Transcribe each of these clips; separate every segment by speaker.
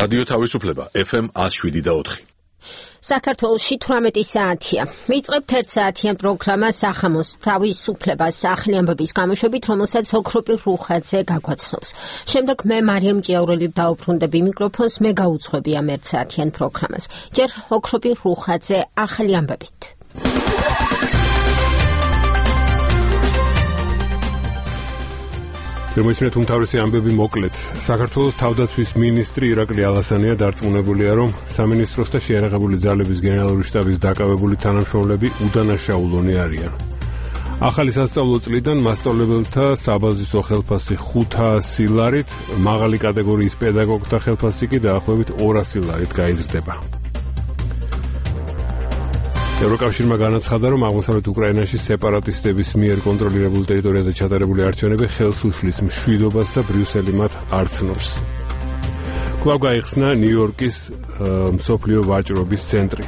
Speaker 1: რადიო თავისუფლება FM 107.4.
Speaker 2: საქართველოში 18 საათია. ვიწყებთ 1 საათიან პროგრამა სახამოს თავისუფლებას ახალი ამბების გამოშვებით, რომელსაც ოქროპირ რუხაძე გაგვაცნობს. შემდეგ მე მარიამ ჭიაურელი დავუბრუნდები მიკროფონს, მე გაუძღვები ამ 1 საათიან პროგრამას. ჯერ ოქროპირ რუხაძე ახალი ამბებით.
Speaker 3: შემოიცნეთ უმთავრესი ამბები მოკლედ. საქართველოს თავდაცვის მინისტრი ირაკლი ალასანია დარწმუნებულია, რომ სამინისტროს და შეიარაღებული ძალების გენერალური შტაბის დაკავებული თანამშრომლები უდანაშაულონი არიან. ახალი სასწავლო წლიდან მასწავლებელთა საბაზისო ხელფასი 500 ლარით, მაღალი კატეგორიის პედაგოგთა ხელფასი კი დაახლოებით 200 ლარით გაიზრდება. ევროკავშირმა განაცხადა, რომ აღმოსავლეთ უკრაინაში სეპარატისტების მიერ კონტროლირებულ ტერიტორიაზე ჩატარებული არჩევნები ხელს უშლის მშვიდობას და ბრიუსელი მათ არ ცნობს. კვლავ გაიხსნა ნიუ-იორკის მსოფლიო ვაჭრობის ცენტრი.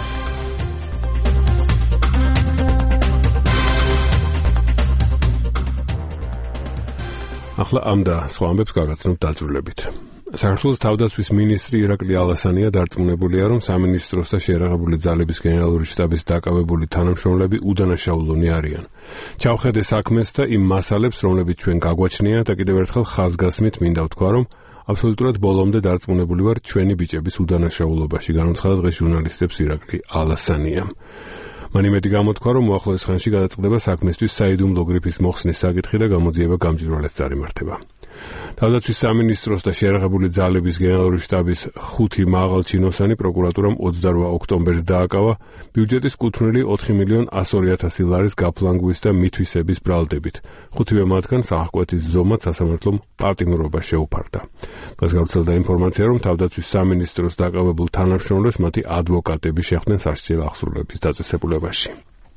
Speaker 3: ახლა ამ და სხვა ამბებს გავაცნობთ დაწვრილებით. საქართველოს თავდაცვის მინისტრი ირაკლი ალასანია დარწმუნებულია, რომ სამინისტროს და შეიარაღებული ძალების გენერალური შტაბის დაკავებული თანამშრომლები უდანაშაულონი არიან. ჩავხედე საქმეს და იმ მასალებს, რომლებიც ჩვენ გაგვაჩნია და კიდევ ერთხელ ხაზგასმით მინდა ვთქვა, რომ აბსოლუტურად ბოლომდე დარწმუნებული ვარ ჩვენი ბიჭების უდანაშაულობაში, განუცხადა დღეს ჟურნალისტებს ირაკლი ალასანია. მან იმედი გამოთქვა, რომ უახლოეს ხანში გადაწყდება საქმესთვის საიდუმლო გრიფის მოხსნის საკითხი და გამოძიება გამჭვირვალეს წარიმართება. თავდაცვის სამინისტროს და შეიარაღებული ძალების გენერალური შტაბის 5 მაღალჩინოსანი პროკურატურამ 28 ოქტომბერს დააკავა ბიუჯეტის კუთვნილი 4.102.000 ლარის გაფლანგვის და მითვისების ბრალდებით. 5-ვე მათგან საახკვეთის ზომად სასამართლომ პატიმრობა შეუფარდა. დღეს გავრცელდა ინფორმაცია, რომ თავდაცვის სამინისტროს დაკავებულ თანამშრომლებს მათი ადვოკატები შეხვდნენ სასჯელ აღსრულების დაწესებულებაში.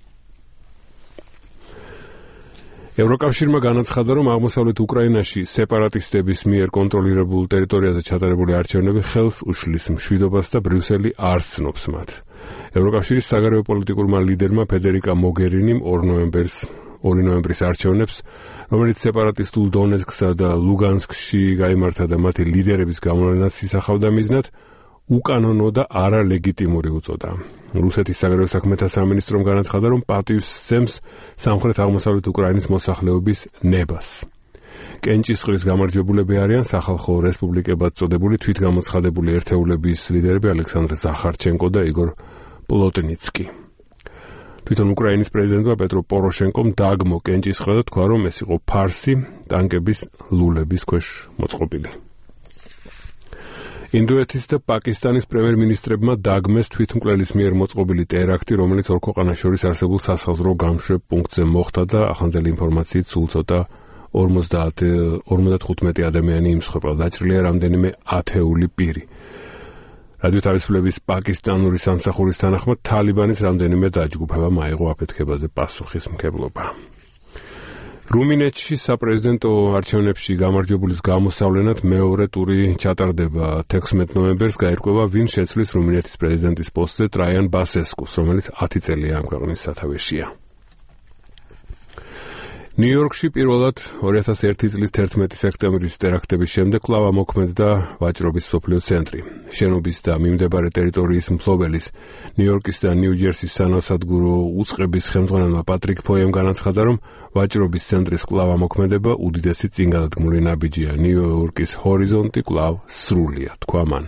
Speaker 3: ევროკავშირმა განაცხადა, რომ აღმოსავლეთ უკრაინაში სეპარატისტების მიერ კონტროლირებულ ტერიტორიაზე ჩატარებული არჩევნები ხელს უშლის მშვიდობას და ბრიუსელი არ ცნობს მათ. ევროკავშირის საგარეო პოლიტიკურმა ლიდერმა ფედერიკა მოგერინიმ 2 ნოემბრის არჩევნებს, რომელიც სეპარატისტულ დონეცკსა და ლუგანსკში გაიმართა და მათი ლიდერების გამოვლენას ისახავდა მიზნად, უკანონო და არალეგიტიმური უწოდა. რუსეთის საგარეო საქმეთა სამინისტრომ განაცხადა, რომ პატივს სცემს სამხრეთ-აღმოსავლეთ უკრაინის მოსახლეობის ნებას. კენჭისყრის გამარჯვებულები არიან სახალხო რესპუბლიკებად წოდებული თვითგამოცხადებული ერთეულების ლიდერები ალექსანდრ ზახარჩენკო და იგორ პლოტნიცკი. თვითონ უკრაინის პრეზიდენტმა პეტრო პოროშენკომ დააგმო კენჭისყრა და თქვა, რომ ეს იყო ფარსი, ტანკების ლულების ქვეშ მოწყობილი. ინდოეთის და პაკისტანის პრემიერ-მინისტრებმა დაგმეს თვითმკვლელის მიერ მოწყობილი ტერაქტი, რომელიც ორ ქვეყანას შორის არსებულ სასაზღვრო გამშვებ პუნქტზე მოხდა და ახლანდელი ინფორმაციით სულ ცოტა 55 ადამიანი იმსხვერპლა, დაჭრილია რამდენიმე ათეული პირი. რადიო თავისუფლების პაკისტანური სამსახურის თანახმად თალიბანის რამდენიმე დაჯგუფებამ აიღო აფეთქებაზე პასუხისმგებლობა. რუმინეთში საპრეზიდენტო არჩევნებში გამარჯვებულის გამოსავლენად მეორე ტური ჩატარდება. 16 ნოემბერს გაირკვევა, ვინ შეცვლის რუმინეთის პრეზიდენტის პოსტზე ტრაიან ბასესკუს, რომელიც 10 წელია ამ ქვეყნის სათავეშია. ნიუ-იორკში პირველად 2001 წლის 11 სექტემბრის ტერაქტების შემდეგ კვლავ ამოქმედდა ვაჭრობის მსოფლიო ცენტრი. შენობის და მიმდებარე ტერიტორიის მფლობელის ნიუ-იორკის და ნიუ-ჯერსის სანავსადგურო უწყების ხელმძღვანელმა პატრიკ ფოემ განაცხადა, რომ ვაჭრობის ცენტრის კვლავ ამოქმედება უდიდესი წინგადადგმული ნაბიჯია. ნიუ-იორკის ჰორიზონტი კვლავ სრულია, თქვა მან.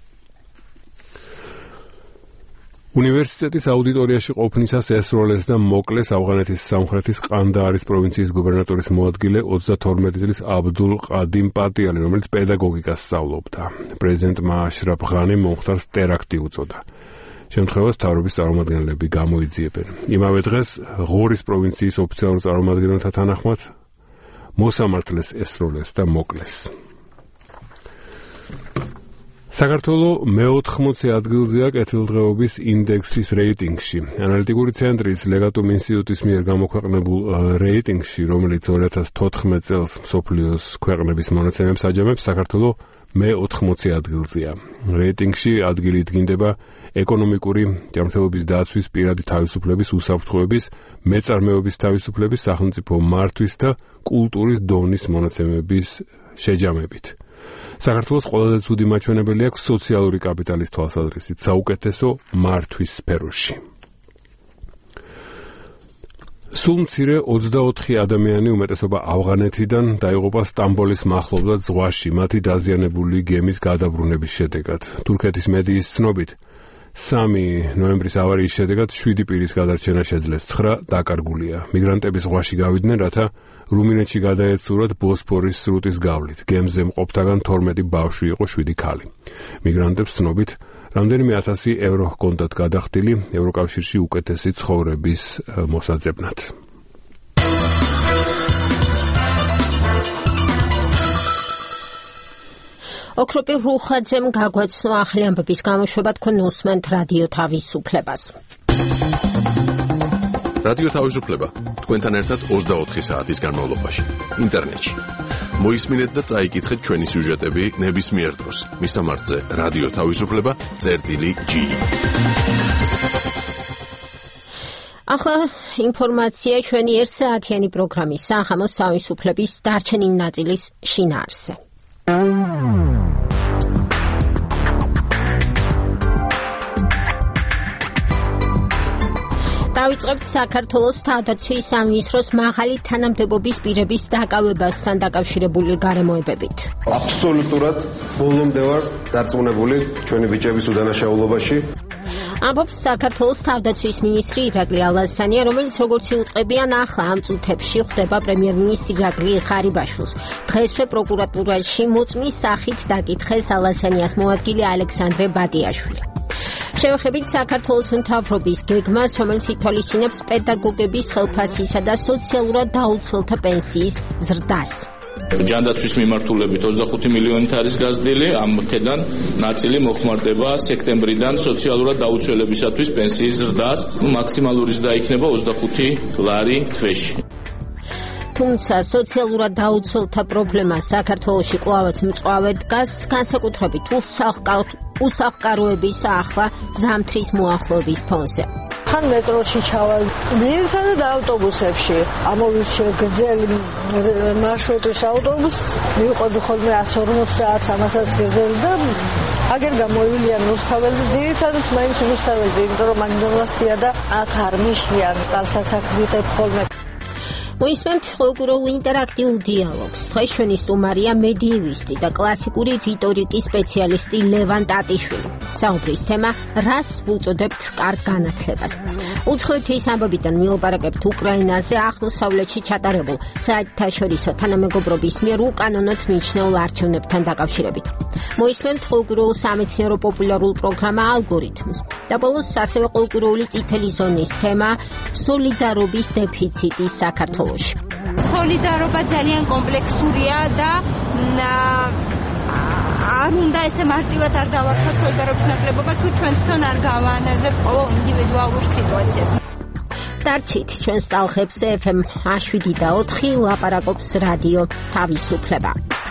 Speaker 3: უნივერსიტეტის აუდიტორიაში ყოფნისას ესროლეს და მოკლეს ავღანეთის სამხრეთის ყანდაარის პროვინციის გუბერნატორის მოადგილე 32 წლის აბდულ ყადიმ პატიალი, რომელიც პედაგოგიკას სწავლობდა. პრეზიდენტმა აშრაფ ღანიმ მომხდარს ტერაქტი უწოდა. შემთხვევას მთავრობის წარმომადგენლები გამოიძიებენ. იმავე დღეს ღორის პროვინციის ოფიციალურ წარმომადგენელთა თანახმად მოსამართლეს ესროლეს და მოკლეს. საქართველო მე-80 ადგილზეა კეთილდღეობის ინდექსის რეიტინგში. ანალიტიკური ცენტრის ლეგატუმ ინსტიტუტის მიერ გამოქვეყნებულ რეიტინგში, რომელიც 2014 წელს მსოფლიოს ქვეყნების მონაცემებს აჯამებს, საქართველო მე-80 ადგილზეა. რეიტინგში ადგილი დგინდება ეკონომიკური ჯანმრთელობის დაცვის, პირადი თავისუფლების, უსაფრთხოების, მეწარმეობის თავისუფლების, სახელმწიფო მართვის და კულტურის დონის მონაცემების შეჯამებით. საქართველოს ყველაზე ცუდი მაჩვენებელი აქვს სოციალური კაპიტალის თვალსაზრისით საუკეთესო მართვის სფეროში. სულ მცირე 24 ადამიანი უმეტესობა ავღანეთიდან დაიღუპა სტამბოლის მახლობლად ზღვაში მათი დაზიანებული გემის გადაბრუნების შედეგად. თურქეთის მედიის ცნობით 3 ნოემბრის ავარიის შედეგად 7 პირის გადარჩენა შეძლეს, 9 დაკარგულია. მიგრანტები ზღვაში გავიდნენ, რათა რუმინეთში გადაეცურათ ბოსფორის სრუტის გავლით. გემზე მყოფთაგან 12 ბავშვი იყო, 7 ქალი. მიგრანტებს ცნობით რამდენიმე 1000 ევრო ჰქონდათ გადახდილი ევროკავშირში უკეთესი ცხოვრების მოსაძებნად.
Speaker 2: ოქროპირ რუხაძემ გაგვაცნო ახალი ამბების გამოშვება, თქვენ უსმენთ რადიო თავისუფლებას.
Speaker 1: რადიო თავისუფლება თქვენთან ერთად 24 საათის განმავლობაში ინტერნეტში. მოისმინეთ და წაიკითხეთ ჩვენი სიუჟეტები ნებისმიერ დროს. მისამართზე რადიო თავისუფლება.ge.
Speaker 2: ახლა ინფორმაცია ჩვენი 1 საათიანი პროგრამის სახამოს თავისუფლების დარჩენილი ნაწილის შინაარსზე. დავიწყებთ საქართველოს თავდაცვის სამინისტროს მაღალი თანამდებობის პირების დაკავებასთან დაკავშირებული გარემოებებით.
Speaker 4: აბსოლუტურად ბოლომდე ვარ დარწმუნებული ჩვენი ბიჭების უდანაშაულობაში.
Speaker 2: ამბობს საქართველოს თავდაცვის მინისტრი ირაკლი ალასანია, რომელიც როგორც იუწყებიან ახლა ამ წუთებში ხვდება პრემიერ-მინისტრი ირაკლი ღარიბაშვილს. დღესვე პროკურატურაში მოწმის სახით დაკითხეს ალასანიას მოადგილე ალექსანდრე ბადიაშვილი. შევეხებით საქართველოს მთავრობის გეგმას, რომელიც ითვალისწინებს პედაგოგების ხელფასისა და სოციალურად დაუცველთა პენსიის ზრდას.
Speaker 5: ჯანდაცვის მიმართულებით 25 მილიონით არის გაზრდილი, ამქედან ნაწილი მოხმარდება სექტემბრიდან სოციალურად დაუცველებისათვის პენსიის ზრდას, მაქსიმალური ზრდა იქნება 25 ლარი თვეში.
Speaker 2: თუმცა სოციალურად დაუცველთა პრობლემა საქართველოში კვლავაც მწვავე დგას, განსაკუთრებით უსახლკაროების ახლა ზამთრის მოახლოების ფონზე.
Speaker 6: თან მეტროში ჩავალ, ძირითადად ავტობუსებში, ამოვირჩიე გრძელი მარშრუტის ავტობუსს, მივიყვები ხოლმე 150-300 გრძელი და აგერ გამოივლიიან რუსთაველზე, ძირითადად მაინც რუსთაველზე, იმიტომ რომ მაგდონალდსია და აქ არ მიშლიან, წყალსაც აქ ვიტებ ხოლმე.
Speaker 2: მოისმენთ ყოველგვარულ ინტერაქტიულ დიალოგს. დღეს ჩვენი სტუმარია მედიევისტი და კლასიკური რიტორიკის სპეციალისტი ლევან ტატიშვილი. საუბრის თემა რას ვუწოდებთ კარგ განათლებას. უცხოეთის ამბებიდან ვილაპარაკებთ უკრაინაზე აღმოსავლეთში ჩატარებულ საერთაშორისო თანამეგობრობის მიერ უკანონოდ მიჩნეულ არჩევნებთან დაკავშირებით. მოისმენთ ყოველგვარულ სამეცნიერო პოპულარულ პროგრამა ალგორითმს. და ბოლოს ასევე ყოველგვარული წითელი ზონის თემა სოლიდარობის დეფიციტი საქართველოში.
Speaker 7: სოლიდარობა ძალიან კომპლექსურია და არ უნდა ესე მარტივად არ დავარქვათ სოლიდარობის ნაკლებობა, თუ ჩვენ თვითონ არ გავაანალიზებთ ყოველ ინდივიდუალურ სიტუაციას.
Speaker 2: დარჩით ჩვენს ტალღებზე FM 7/4 ლაპარაკობს რადიო თავისუფლება.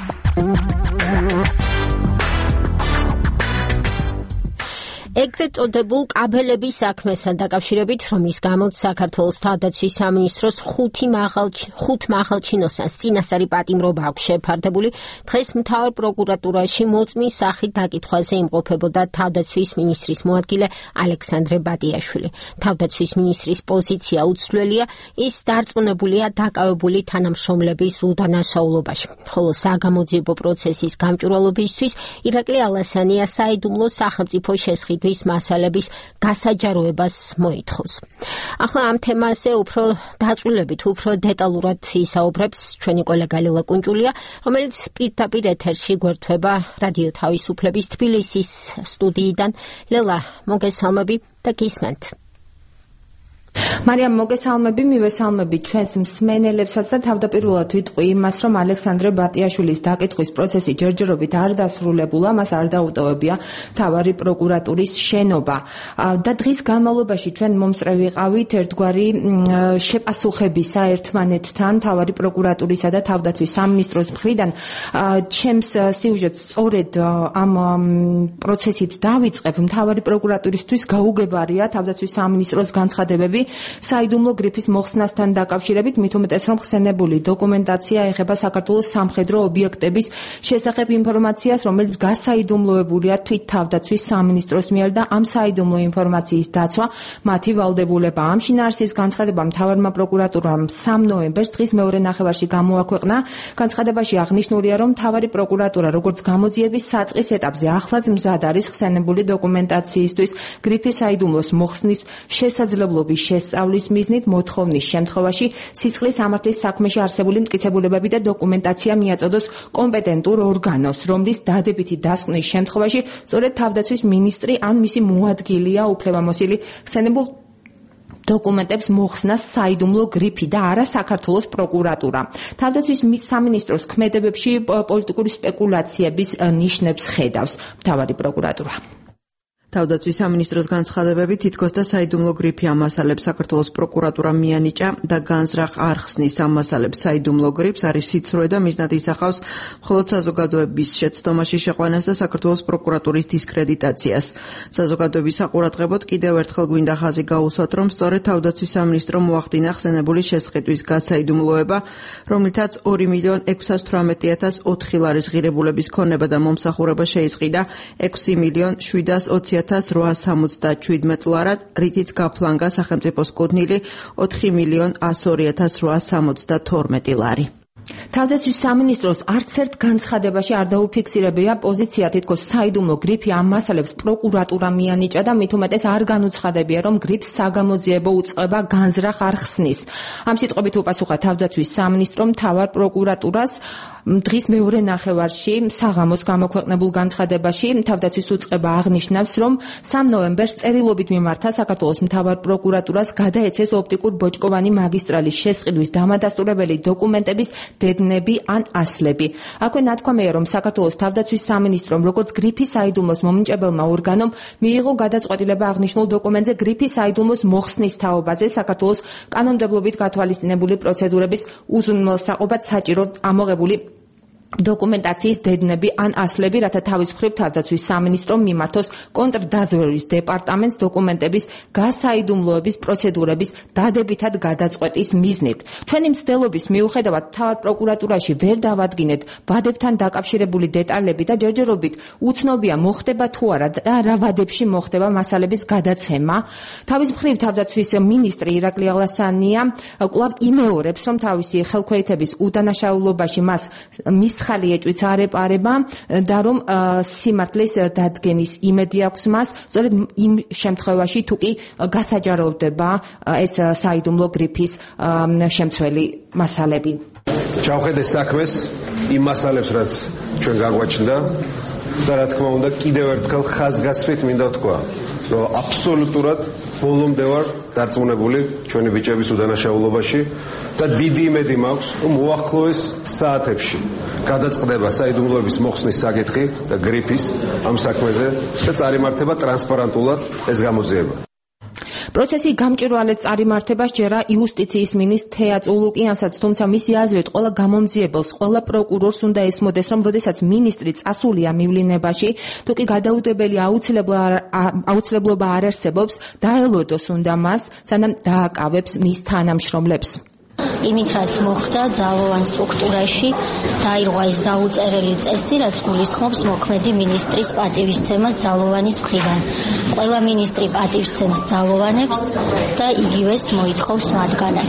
Speaker 2: ეგრეთ წოდებულ კაბელების საქმესთან დაკავშირებით, რომლის გამოც საქართველოს თავდაცვის სამინისტროს 5 მაღალჩინოსანს წინასწარი პატიმრობა აქვს შეფარდებული, დღეს მთავარ პროკურატურაში მოწმის სახით დაკითხვაზე იმყოფებოდა თავდაცვის მინისტრის მოადგილე ალექსანდრე ბადიაშვილი. თავდაცვის მინისტრის პოზიცია უცვლელია, ის დარწმუნებულია დაკავებული თანამშრომლების უდანაშაულობაში. ხოლო საგამოძიებო პროცესის გამჭვირვალობისთვის ირაკლი ალასანია საიდუმლო სახელმწიფო შესყიდვის მასალების გასაჯაროებას მოითხოვს. ახლა ამ თემაზე უფრო დაწვრილებით, უფრო დეტალურად ისაუბრებს ჩვენი კოლეგა ლელა კუნჭულია, რომელიც პირდაპირ ეთერში გვერდება რადიო თავისუფლების თბილისის სტუდიიდან. ლელა, მოგესალმები და გისმენთ.
Speaker 8: მარიამ, მოგესალმები, მივესალმები ჩვენს მსმენელებსაც და თავდაპირველად ვიტყვი იმას, რომ ალექსანდრე ბატიაშვილის დაკითხვის პროცესი ჯერჯერობით არ დასრულებულა, მას არ დაუტოვებია მთავარი პროკურატურის შენობა. და დღის განმავლობაში ჩვენ მომსწრე ვიყავით ერთგვარი შეპასუხებისა ერთმანეთთან მთავარი პროკურატურისა და თავდაცვის სამინისტროს მხრიდან. ჩემს სიუჟეტს სწორედ ამ პროცესით დავიწყებ. მთავარი პროკურატურისთვის გაუგებარია თავდაცვის სამინისტროს განცხადებები, საიდუმლო გრიფის მოხსნასთან დაკავშირებით, მით უმეტეს რომ ხსენებული დოკუმენტაცია ეხება საქართველოს სამხედრო ობიექტების შესახებ ინფორმაციას, რომელიც გასაიდუმლოებულია თვით თავდაცვის სამინისტროს მიერ და ამ საიდუმლო ინფორმაციის დაცვა მათი ვალდებულება. ამ შინაარსის განცხადება მთავარმა პროკურატურამ 3 ნოემბერს დღის მეორე ნახევარში გამოაქვეყნა. განცხადებაში აღნიშნულია, რომ მთავარი პროკურატურა როგორც გამოძიების საწყის ეტაპზე ახლაც მზად არის ხსენებული დოკუმენტაციისთვის გრიფის საიდუმლოს მოხსნის შესაძლებლობის შესწავლის მიზნით მოთხოვნის შემთხვევაში სისხლის სამართლის საქმეში არსებული მტკიცებულებები და დოკუმენტაცია მიაწოდოს კომპეტენტურ ორგანოს, რომლის დადებითი დასკვნის შემთხვევაში სწორედ თავდაცვის მინისტრი ან მისი მოადგილეა უფლებამოსილი ხსენებულ დოკუმენტებს მოხსნას საიდუმლო გრიფი და არა საქართველოს პროკურატურა. თავდაცვის სამინისტროს ქმედებებში პოლიტიკური სპეკულაციების ნიშნებს ხედავს მთავარი პროკურატურა.
Speaker 9: თავდაცვის სამინისტროს განცხადებები თითქოს და საიდუმლო გრიფი ამ მასალებს საქართველოს პროკურატურამ მიანიჭა და განზრახ არ ხსნის ამ მასალებს საიდუმლო გრიფს, არის სიცრუე და მიზნად ისახავს მხოლოდ საზოგადოების შეცდომაში შეყვანას და საქართველოს პროკურატურის დისკრედიტაციას. საზოგადოების საყურადღებოდ კიდევ ერთხელ გვინდა ხაზი გაუსვათ, რომ სწორედ თავდაცვის სამინისტრომ მოახდინა ხსენებული შესყიდვის გასაიდუმლოება, რომლითაც 2.618.004 ლარის ღირებულების ქონება და მომსახურება შეისყიდა 6.720.000 877 ლარად, რითიც გაფლანგა სახელმწიფოს კუთვნილი 4.102.872 ლარი.
Speaker 8: თავდაცვის სამინისტროს არც ერთ განცხადებაში არ დაუფიქსირებია პოზიცია, თითქოს საიდუმლო გრიფი ამ მასალებს პროკურატურა მიანიჭა და მით უმეტეს არ განუცხადებია, რომ გრიფს საგამოძიებო უწყება განზრახ არ ხსნის. ამ სიტყვებით უპასუხა თავდაცვის სამინისტრომ მთავარ პროკურატურას დღის მეორე ნახევარში საღამოს გამოქვეყნებულ განცხადებაში. თავდაცვის უწყება აღნიშნავს, რომ 3 ნოემბერს წერილობით მიმართა საქართველოს მთავარ პროკურატურას გადაეცეს ოპტიკურ ბოჭკოვანი მაგისტრალის შესყიდვის დამადასტურებელი დოკუმენტების დედნები ან ასლები. აქვე ნათქვამია, რომ საქართველოს თავდაცვის სამინისტრომ როგორც გრიფის საიდუმლოს მომნიჭებელმა ორგანომ მიიღო გადაწყვეტილება აღნიშნულ დოკუმენტზე გრიფის საიდუმლოს მოხსნის თაობაზე საქართველოს კანონმდებლობით გათვალისწინებული პროცედურების უზრუნველსაყოფად საჭირო ამოღებული დოკუმენტაციის დედნები ან ასლები, რათა თავის მხრივ თავდაცვის სამინისტრომ მიმართოს კონტრდაზვერვის დეპარტამენტს დოკუმენტების გასაიდუმლოების პროცედურების დადებითად გადაწყვეტის მიზნით. ჩვენი მცდელობის მიუხედავად მთავარ პროკურატურაში ვერ დავადგინეთ ვადებთან დაკავშირებული დეტალები და ჯერჯერობით უცნობია მოხდება თუ არა და რა ვადებში მოხდება მასალების გადაცემა. თავის მხრივ თავდაცვის მინისტრი ირაკლი ალასანია კვლავ იმეორებს, რომ თავისი ხელქვეითების უდანაშაულობაში მის ხალი ეჭვიც არ ეპარება და რომ სიმართლის დადგენის იმედი აქვს მას, სწორედ იმ შემთხვევაში თუ კი გასაჯაროვდება ეს საიდუმლო გრიფის შემცველი მასალები.
Speaker 4: ჩავხედე საქმეს იმ მასალებს, რაც ჩვენ გაგვაჩნდა და რა თქმა უნდა კიდევ ერთხელ ხაზგასმით მინდა ვთქვა, რომ აბსოლუტურად ბოლომდე ვარ დარწმუნებული ჩვენი ბიჭების უდანაშაულობაში და დიდი იმედი მაქვს, რომ უახლოეს საათებში გადაწყდება საიდუმლოების მოხსნის საკითხი და გრიფის ამ საქმეზე და წარიმართება ტრანსპარენტულად ეს გამოძიება.
Speaker 8: პროცესი გამჭვირვალედ წარიმართება სჯერა იუსტიციის მინისტრ თეა წულუკიანსაც, თუმცა მისი აზრით ყველა გამომძიებელს, ყველა პროკურორს უნდა ესმოდეს, რომ როდესაც მინისტრი წასულია მივლინებაში, თუ კი გადაუდებელი აუცილებლობა არ არსებობს, დაელოდოს უნდა მას, სანამ დააკავებს მის თანამშრომლებს.
Speaker 10: იმით რაც მოხდა ძალოვან სტრუქტურაში დაირღვა ეს დაუწერელი წესი, რაც გულისხმობს მოქმედი მინისტრის პატივისცემას ძალოვანის მხრიდან. ყველა მინისტრი პატივისცემს ძალოვანებს და იგივეს მოითხოვს მათგანაც.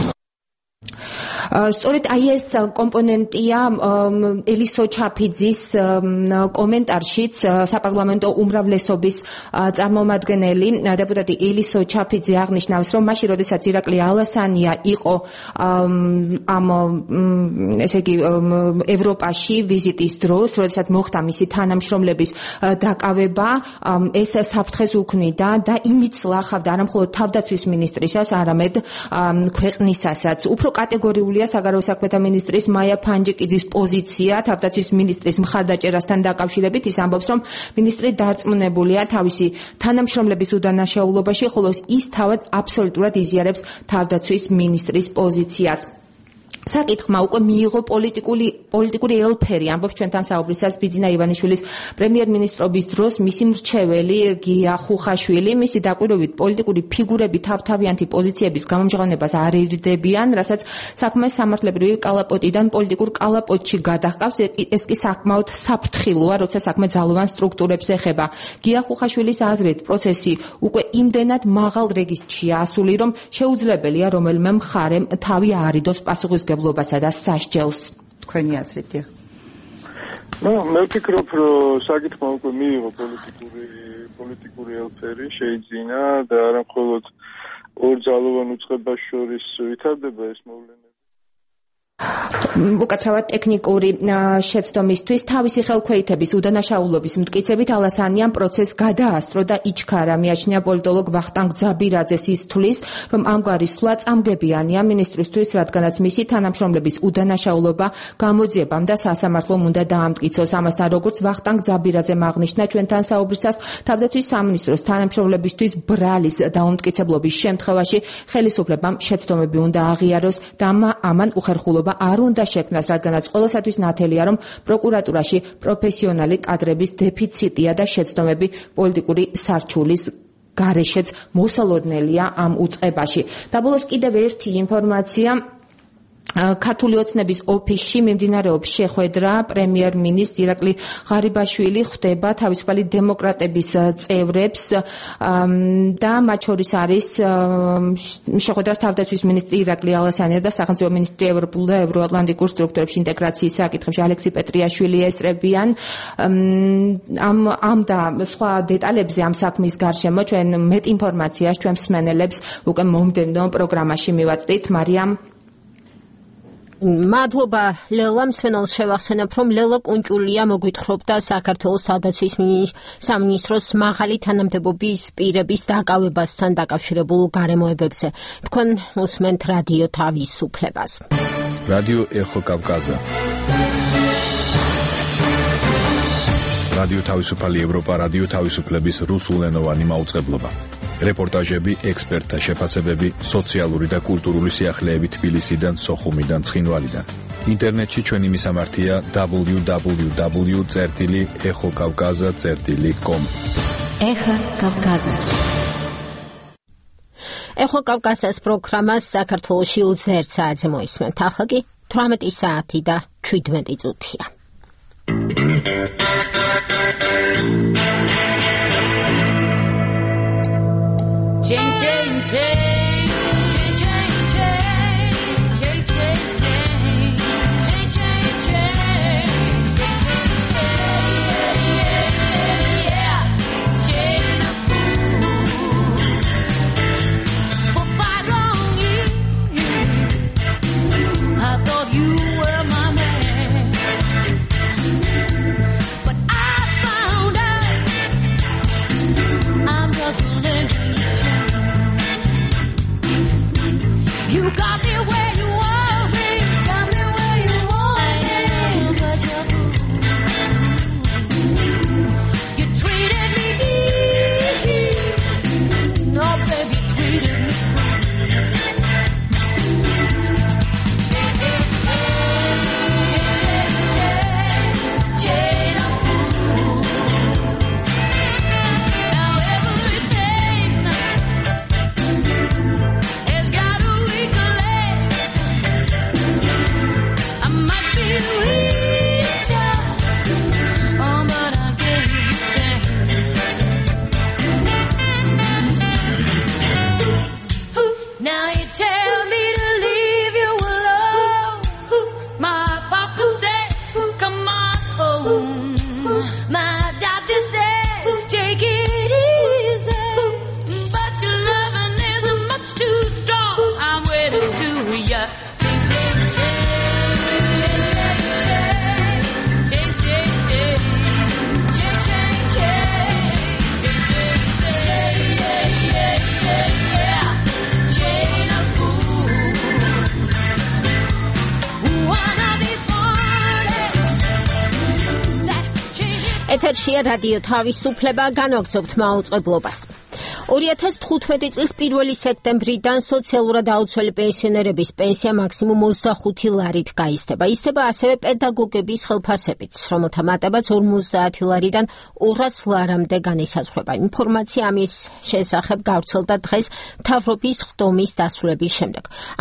Speaker 8: სწორედ აი ეს კომპონენტია ელისო ჩაფიძის კომენტარშიც საპარლამენტო უმრავლესობის წარმომადგენელი დეპუტატი ელისო ჩაფიძე აღნიშნავს, რომ მაშინ როდესაც ირაკლი ალასანია იყო ამ ესე იგი ევროპაში ვიზიტის დროს, როდესაც მოხდა მისი თანამშრომლების დაკავება, ეს საფრთხეს უქმნიდა და იმით ლახავდა არა მხოლოდ თავდაცვის მინისტრისას, არამედ ქვეყნისასაც. უფრო კატეგორიული საგარეო საქმეთა მინისტრის მაია ფანჯიკიძის პოზიცია თავდაცვის მინისტრის მხარდაჭერასთან დაკავშირებით. ის ამბობს, რომ მინისტრი დარწმუნებულია თავისი თანამშრომლების უდანაშაულობაში, ხოლო ის თავად აბსოლუტურად იზიარებს თავდაცვის მინისტრის პოზიციას. საკითხმა უკვე მიიღო პოლიტიკური ელფერი, ამბობს ჩვენთან საუბრისას ბიძინა ივანიშვილის პრემიერ-მინისტრობის დროს მისი მრჩეველი გია ხუხაშვილი. მისი დაკვირვებით პოლიტიკური ფიგურები თავთავიანთი პოზიციების გამომჟღავნებას არ ირდებიან, რასაც საქმე სამართლებრივი კალაპოტიდან პოლიტიკურ კალაპოტში გადაჰყავს. ეს კი საკმაოდ საფრთხილოა, როცა საქმე ძალოვან სტრუქტურებს ეხება. გია ხუხაშვილის აზრით, პროცესი უკვე იმდენად მაღალ რეგისტრშია ასული, რომ შეუძლებელია რომელიმე მხარემ თავი აარიდოს პასუხისმგებლობასა და სასჯელს.
Speaker 9: თქვენი აზრით?
Speaker 11: მე ვფიქრობ, რომ საკითხმა უკვე მიიღო პოლიტიკური ელფერი, შეიძინა და არა მხოლოდ ორ ძალოვან უწყებას შორის ვითარდება ეს მოვლენა.
Speaker 8: უკაცრავად ტექნიკური შეცდომისთვის თავისი ხელქვეითების უდანაშაულობის მტკიცებით ალასანიამ პროცესს გადაასწრო და იჩქარა. მიაჩნია პოლიტოლოგ ვახტანგ ძაბირაძეს ის თვლის, რომ ამგვარი სვლა წამგებიანია მინისტრისთვის, რადგანაც მისი თანამშრომლების უდანაშაულობა გამოძიებამ და სასამართლომ უნდა დაამტკიცოს. ამასთან, როგორც ვახტანგ ძაბირაძემ აღნიშნა ჩვენთან საუბრისას, თავდაცვის სამინისტროს თანამშრომლებისთვის ბრალის დაუმტკიცებლობის შემთხვევაში ხელისუფლებამ შეცდომები უნდა აღიაროს და ამან უხერხულობა არ უნდა შექმნას, რადგანაც ყველასათვის ნათელია, რომ პროკურატურაში პროფესიონალი კადრების დეფიციტია და შეცდომები პოლიტიკური სარჩულის გარეშეც მოსალოდნელია ამ უწყებაში. და ბოლოს კიდევ ერთი ინფორმაცია. ქართული ოცნების ოფისში მიმდინარეობს შეხვედრა. პრემიერ-მინისტრ ირაკლი ღარიბაშვილი ხვდება თავისუფალი დემოკრატების წევრებს და მათ შორის არის შეხვედრას თავდაცვის მინისტრი ირაკლი ალასანია და სახელმწიფო მინისტრი ევროპულ და ევროატლანტიკურ სტრუქტურებში ინტეგრაციის საკითხებში ალექსი პეტრიაშვილი ესწრებიან. ამ და სხვა დეტალებზე ამ საქმის გარშემო ჩვენ მეტ ინფორმაციას ჩვენ მსმენელებს უკვე მომდევნო პროგრამაში მივაწვდით. მარიამ,
Speaker 2: მადლობა ლელა. მსმენელს შევახსენებ, რომ ლელა კუნჭულია მოგვითხრობდა საქართველოს თავდაცვის სამინისტროს მაღალი თანამდებობის პირების დაკავებასთან დაკავშირებულ გარემოებებზე. თქვენ უსმენთ რადიო თავისუფლებას.
Speaker 12: რადიო ეხო კავკაზა. რადიო თავისუფალი ევროპა, რადიო თავისუფლების რუსულენოვანი მაუწყებლობა. რეპორტაჟები, ექსპერტთა შეფასებები, სოციალური და კულტურული სიახლეები თბილისიდან, სოხუმიდან, ცხინვალიდან. ინტერნეტში ჩვენი მისამართია www.exokavkaza.com.
Speaker 10: ეხა კავკაზა.
Speaker 2: ეხო კავკაზას პროგრამას საქართველოში 20 საათზე მოისმენთ. ახლა კი 18 საათი და 17 წუთია.
Speaker 13: Ching, ching, ching, ching, ching, ching, ching, ching, ching, ching, ching, yeah, chain of food. For 5 long years, I thought you were my man, but I found out I'm just a legend. You got me where you want me, got me where you want me, but you're cool. You treated me no baby, treated me chain of food. Now every chain has got a weak leg. I might be richer, but I can't stand. Now you tell me to leave you alone. My papa said, come on home. My doctor says, take it easy. But your loving isn't much too strong. I'm waiting to ya. Ching, ching, ching, ching, ching, ching, ching, ching, ching, ching, ching, ching, yeah, chain of food. One of these mornings that changes.
Speaker 2: ეთერშია რადიო თავისუფლება, განვაგრძობთ მაუწყებლობას. 2015 წლის 1 სექტემბრიდან სოციალურად აუცილებელი პენსიონერების პენსია მაქსიმუმ 25 ლარით გაიზრდება. ისრდება ასევე პედაგოგების ხელფასებიც, რომელთა მატებაც 50 ლარიდან 200 ლარამდე განისაზღვრება. ინფორმაცია ამის შესახებ გავრცელდა დღეს მთავრობის ხდომის დასრულების შემდეგ.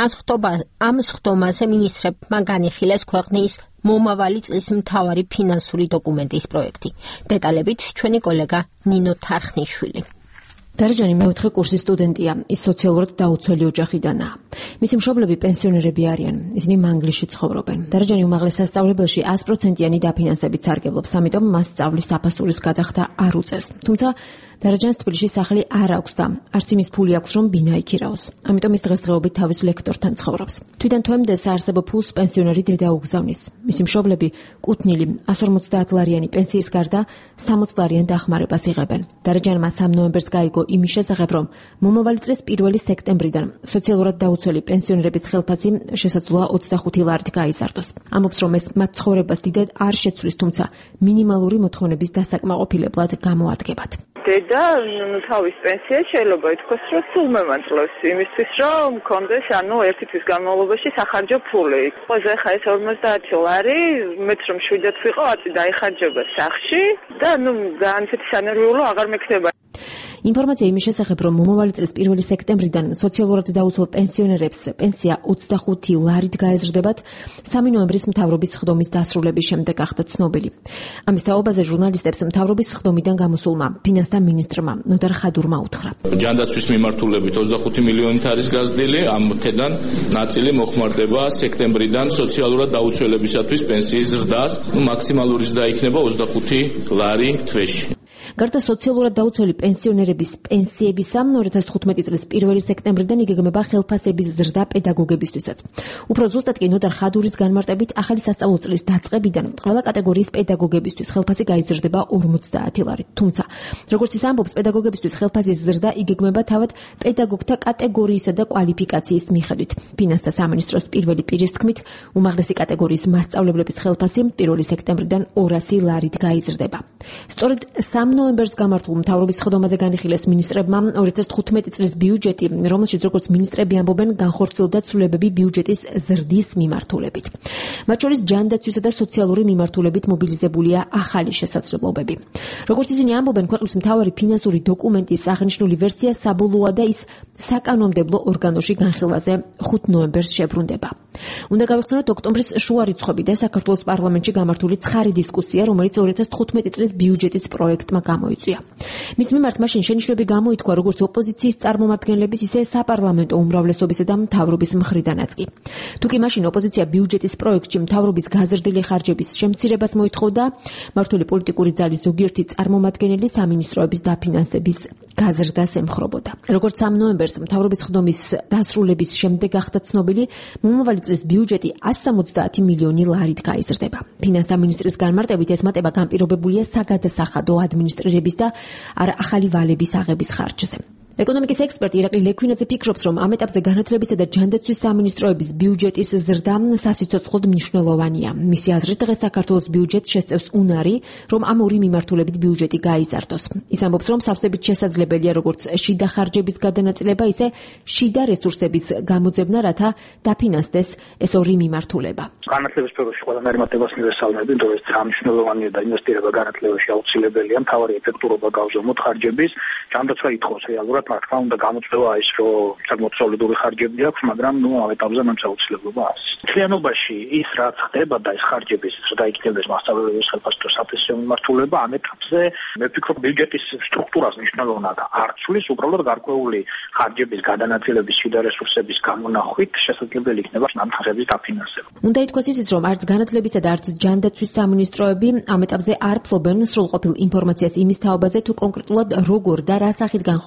Speaker 2: ამ ხდომაზე მინისტრებმა განიხილეს ქვეყნის მომავალი წლის მთავარი ფინანსური დოკუმენტის პროექტი. დეტალებით ჩვენი კოლეგა ნინო თარხნიშვილი.
Speaker 14: დარაჯანი მეოთხე კურსის სტუდენტია, ის სოციალურად დაუცველი ოჯახიდანაა. მისი მშობლები პენსიონერები არიან, ისინი მანგლისში ცხოვრობენ. დარაჯანი უმაღლეს სასწავლებელში 100%-იანი დაფინანსებით სარგებლობს, ამიტომ მას სწავლის საფასურის გადახდა არ უწევს. თუმცა დარაჯანს თბილისში სახლი არ აქვს და არც იმის ფული აქვს, რომ ბინა იქირაოს. ამიტომ ის დღესდღეობით თავის ლექტორთან ცხოვრობს. თვითონ თვემდეს საარსებო ფულს პენსიონერი დედა უგზავნის. მისი მშობლები კუთვნილი 150 ლარიანი პენსიის გარდა 60 ლარიან დახმარებას იღებენ. დარაჯანმა 3 ნოემბერს გაიგო იმის შესახებ, რომ მომავალი წლის 1 სექტემბრიდან სოციალურად დაუცველი პენსიონერების ხელფასი შესაძლოა 25 ლარით გაიზარდოს. ამობს, რომ ეს მათ ცხოვრებას დიდად არ შეცვლის, თუმცა მინიმალური მოთხოვნების დასაკმაყოფილებლად გამოადგებათ.
Speaker 15: დედა თავის პენსიას შეიძლება ითქვას, რომ სულ მემანწლებს იმისთვის, რომ მქონდეს ერთი თვის განმავლობაში სახარჯო ფული. ყველაზე ხა ეს 50 ლარი, მეც რომ 7-ად ვიყო, აწი დაიხარჯება სახში და განცეთი სანერვიულო აღარ მექნება.
Speaker 14: ინფორმაცია იმის შესახებ, რომ მომავალი წლის 1 სექტემბრიდან სოციალურად დაუცველ პენსიონერებს პენსია 25 ლარით გაეზრდებათ, 3 ნოემბრის მთავრობის ხდომის დასრულების შემდეგ გახდა ცნობილი. ამის თაობაზე ჟურნალისტებს მთავრობის ხდომიდან გამოსულმა ფინანსთა მინისტრმა ნოდარ ხადურმა უთხრა.
Speaker 5: ჯანდაცვის მიმართულებით 25 მილიონით არის გაზრდილი, ამ მქედან ნაწილი მოხმარდება სექტემბრიდან სოციალურად დაუცველებისათვის პენსიის ზრდას, მაქსიმალური ზრდა იქნება 25 ლარი თვეში.
Speaker 14: გარდა სოციალურად დაუცველი პენსიონერების პენსიებისა, 2015 წლის 1 სექტემბრიდან იგეგმება ხელფასების ზრდა პედაგოგებისთვისაც. უფრო ზუსტად კი ნოდარ ხადურის განმარტებით, ახალი სასწავლო წლის დაწყებიდან ყველა კატეგორიის პედაგოგებისთვის ხელფასი გაიზრდება 50 ლარით. თუმცა, როგორც ის ამბობს, პედაგოგებისთვის ხელფასის ზრდა იგეგმება თავად პედაგოგთა კატეგორიისა და კვალიფიკაციის მიხედვით. ფინანსთა სამინისტროს პირველი პირის თქმით, უმაღლესი კატეგორიის მასწავლებლების ხელფასი 1 სექტემბრიდან 200 ლარით გაიზრდება. სწორედ 3 ნოემბერს გამართულ მთავრობის ხდომაზე განიხილეს მინისტრებმა 2015 წლის ბიუჯეტი, რომელშიც როგორც მინისტრები ამბობენ, განხორციელდა ცვლილებები ბიუჯეტის ზრდის მიმართულებით. მათ შორის ჯანდაცვისა და სოციალური მიმართულებით მობილიზებულია ახალი შესაძლებლობები. როგორც ისინი ამბობენ, ქვეყნის მთავარი ფინანსური დოკუმენტის აღნიშნული ვერსია საბოლოოა და ის საკანონმდებლო ორგანოში განხილვაზე 5 ნოემბერს შებრუნდება. უნდა გავიხსენოთ ოქტომბრის შუა რიცხვები და საქართველოს პარლამენტში გამართული ცხარი დისკუსია, რომელიც 2015 წლის ბიუჯეტის პროექტმა გამოიწვია. მის მიმართ მაშინ შენიშვნები გამოითქვა როგორც ოპოზიციის წარმომადგენლების, ისე საპარლამენტო უმრავლესობისა და მთავრობის მხრიდანაც კი. თუკი მაშინ ოპოზიცია ბიუჯეტის პროექტში მთავრობის გაზრდილი ხარჯების შემცირებას მოითხოვდა, მმართველი პოლიტიკური ძალის ზოგიერთი წარმომადგენელი სამინისტროების დაფინანსების გაზრდას ემხრობოდა. როგორც 3 ნოემბერს მთავრობის ხდომის დასრულების შემდეგ გახდა ცნობილი, მომავალი წლის ბიუჯეტი 170 მილიონი ლარით გაიზრდება. ფინანსთა მინისტრის განმარტებით ეს მატება განპირობებულია საგადასახადო ადმინისტრირების და არა ახალი ვალების აღების ხარჯზე. ეკონომიკის ექსპერტი ირაკლი ლექვინაძე ფიქრობს, რომ ამ ეტაპზე განათლებისა და ჯანდაცვის სამინისტროების ბიუჯეტის ზრდა სასიცოცხლოდ მნიშვნელოვანია. მისი აზრით, დღეს საქართველოს ბიუჯეტს შესწევს უნარი, რომ ამ ორი მიმართულებით ბიუჯეტი გაიზარდოს. ის ამბობს, რომ სავსებით შესაძლებელია როგორც შიდა ხარჯების გადანაწილება, ისე შიდა რესურსების გამოძებნა, რათა დაფინანსდეს ეს ორი მიმართულება.
Speaker 16: განათლების სფეროში ყველანაირი მატებას უნივერსალურია, თუმცა ეს მნიშვნელოვანია და ინვესტირება განათლებაში აუცილებელია. მთავარი ეფექტურობა გავზომოთ ხარჯების, ჯანდაცვა ითხოვს რეალურად რა თქმა უნდა გამოწვევა ის, რომ საკმაოდ სოლიდური ხარჯები აქვს, მაგრამ ამ ეტაპზე მან აუცილებლობა არის. მთლიანობაში ის რაც ხდება და ეს ხარჯების ზრდა იქნებდეს მასშტაბების ხელფასთა საფასო მიმართულება, ამ ეტაპზე მე ვფიქრობ ბიუჯეტის სტრუქტურას მნიშვნელოვნად არ ცვლის, უბრალოდ გარკვეული ხარჯების გადანაწილების შიდა რესურსების გამონახვით შესაძლებელი იქნება ამ ხარჯების დაფინანსება.
Speaker 14: უნდა ითქვას ისიც, რომ არც განათლებისა და არც ჯანდაცვის სამინისტროები ამ ეტაპზე არ ფლობენ სრულყოფილ ინფორმაციას იმის თაობაზე, თუ კონკრეტულად როგორ და რა სახით განხორციელდება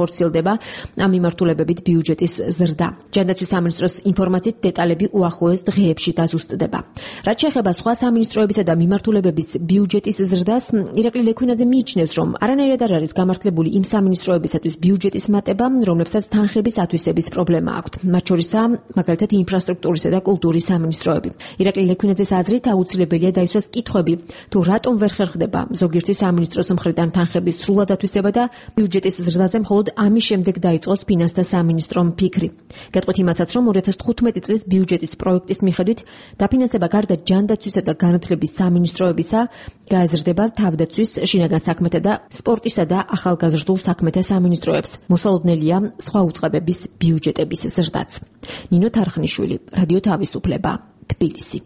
Speaker 14: ხდება ამ მიმართულებებით ბიუჯეტის ზრდა. ჯანდაცვის სამინისტროს ინფორმაციით დეტალები უახლოეს დღეებში დაზუსტდება. რაც შეეხება სხვა სამინისტროებისა და მიმართულებების ბიუჯეტის ზრდას, ირაკლი ლექვინაძე მიიჩნევს, რომ არანაირად არ არის გამართლებული იმ სამინისტროებისათვის ბიუჯეტის მატება, რომლებსაც თანხების ათვისების პრობლემა აქვთ. მათ შორისაა მაგალითად ინფრასტრუქტურისა და კულტურის სამინისტროები. ირაკლი ლექვინაძეს აზრით აუცილებელია დაისვას კითხვები, თუ რატომ ვერ ხერხდება ზოგიერთი სამინისტროს მხრიდან თანხების სრულად ათვისება და ბიუჯეტის ზრდაზე მხოლოდ ამის შემდეგ დაიწყოს ფინანსთა სამინისტრომ ფიქრი. გეტყვით იმასაც, რომ 2015 წლის ბიუჯეტის პროექტის მიხედვით დაფინანსება გარდა ჯანდაცვისა და განათლების სამინისტროებისა გააზრდება თავდაცვის, შინაგან საქმეთა და სპორტისა და ახალგაზრდულ საქმეთა სამინისტროებს. მოსალოდნელია სხვა უწყებების ბიუჯეტების ზრდაც. ნინო თარხნიშვილი, რადიო თავისუფლება, თბილისი.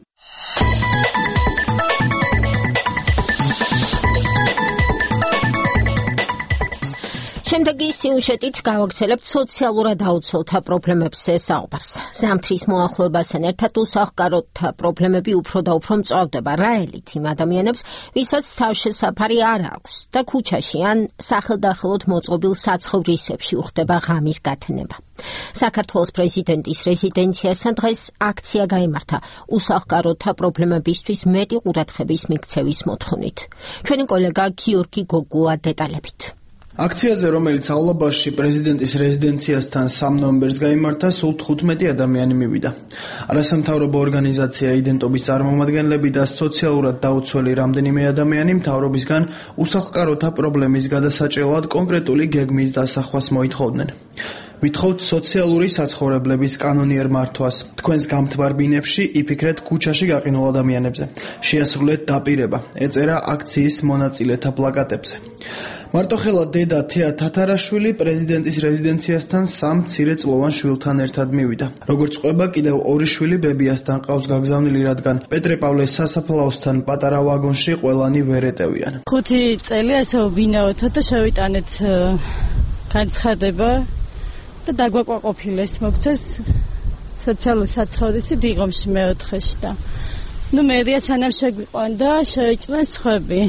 Speaker 2: შემდეგი სიუჟეტით გავაგრძელებთ სოციალურად აუცილთა პრობლემებს საუბარს. ზამთრის მოახლოებასთან ერთად უსახლკაროთა პრობლემები უფრო და უფრო მწვავდება. რა ელით იმ ადამიანებს, ვისაც თავშესაფარი არ აქვს და ქუჩაში ან სახელდახელოდ მოწყობილ საცხოვრისებში უხდება ღამის გათენება. საქართველოს პრეზიდენტის რეზიდენციასთან დღეს აქცია გაიმართა უსახლკაროთა პრობლემებისთვის მეტი ყურადღების მიქცევის მოთხოვნით. ჩვენი კოლეგა გიორგი გოგუა დეტალებით.
Speaker 17: აქციაზე, რომელიც აულაბაში პრეზიდენტის რეზიდენციასთან 3 ნოემბერს გაიმართა, სულ 15 ადამიანი მივიდა. არასამთავრობო ორგანიზაცია იდენტობის წარმომადგენლები და სოციალურად დაუცველი რამდენიმე ადამიანი მთავრობისგან უსახლკაროთა პრობლემის გადასაჭრელად კონკრეტული გეგმის დასახვას მოითხოვდნენ. ვითხოვთ სოციალური საცხოვრებლების კანონიერ მართვას. თქვენს გამთბარ ბინებში იფიქრეთ ქუჩაში გაყინულ ადამიანებზე. შეასრულეთ დაპირება, ეწერა აქციის მონაწილეთა პლაკატებზე. მარტოხელა დედა თეა თათარაშვილი პრეზიდენტის რეზიდენციასთან 3 მცირეწლოვან შვილთან ერთად მივიდა. როგორც ყვება, კიდევ 2 შვილი ბებიასთან ყავს გაგზავნილი, რადგან პეტრე-პავლეს სასაფლაოსთან პატარა ვაგონში ყველანი ვერ ეტევიან.
Speaker 18: 5 წელი ასე ვბინაოთო და შევიტანეთ განცხადება და დაგვაკვაყოფილეს, მოგცეს სოციალური საცხოვრისი დიღომში მეოთხეში და მერია სანამ შეგვიყვანდა შეიჭრნენ სხვები.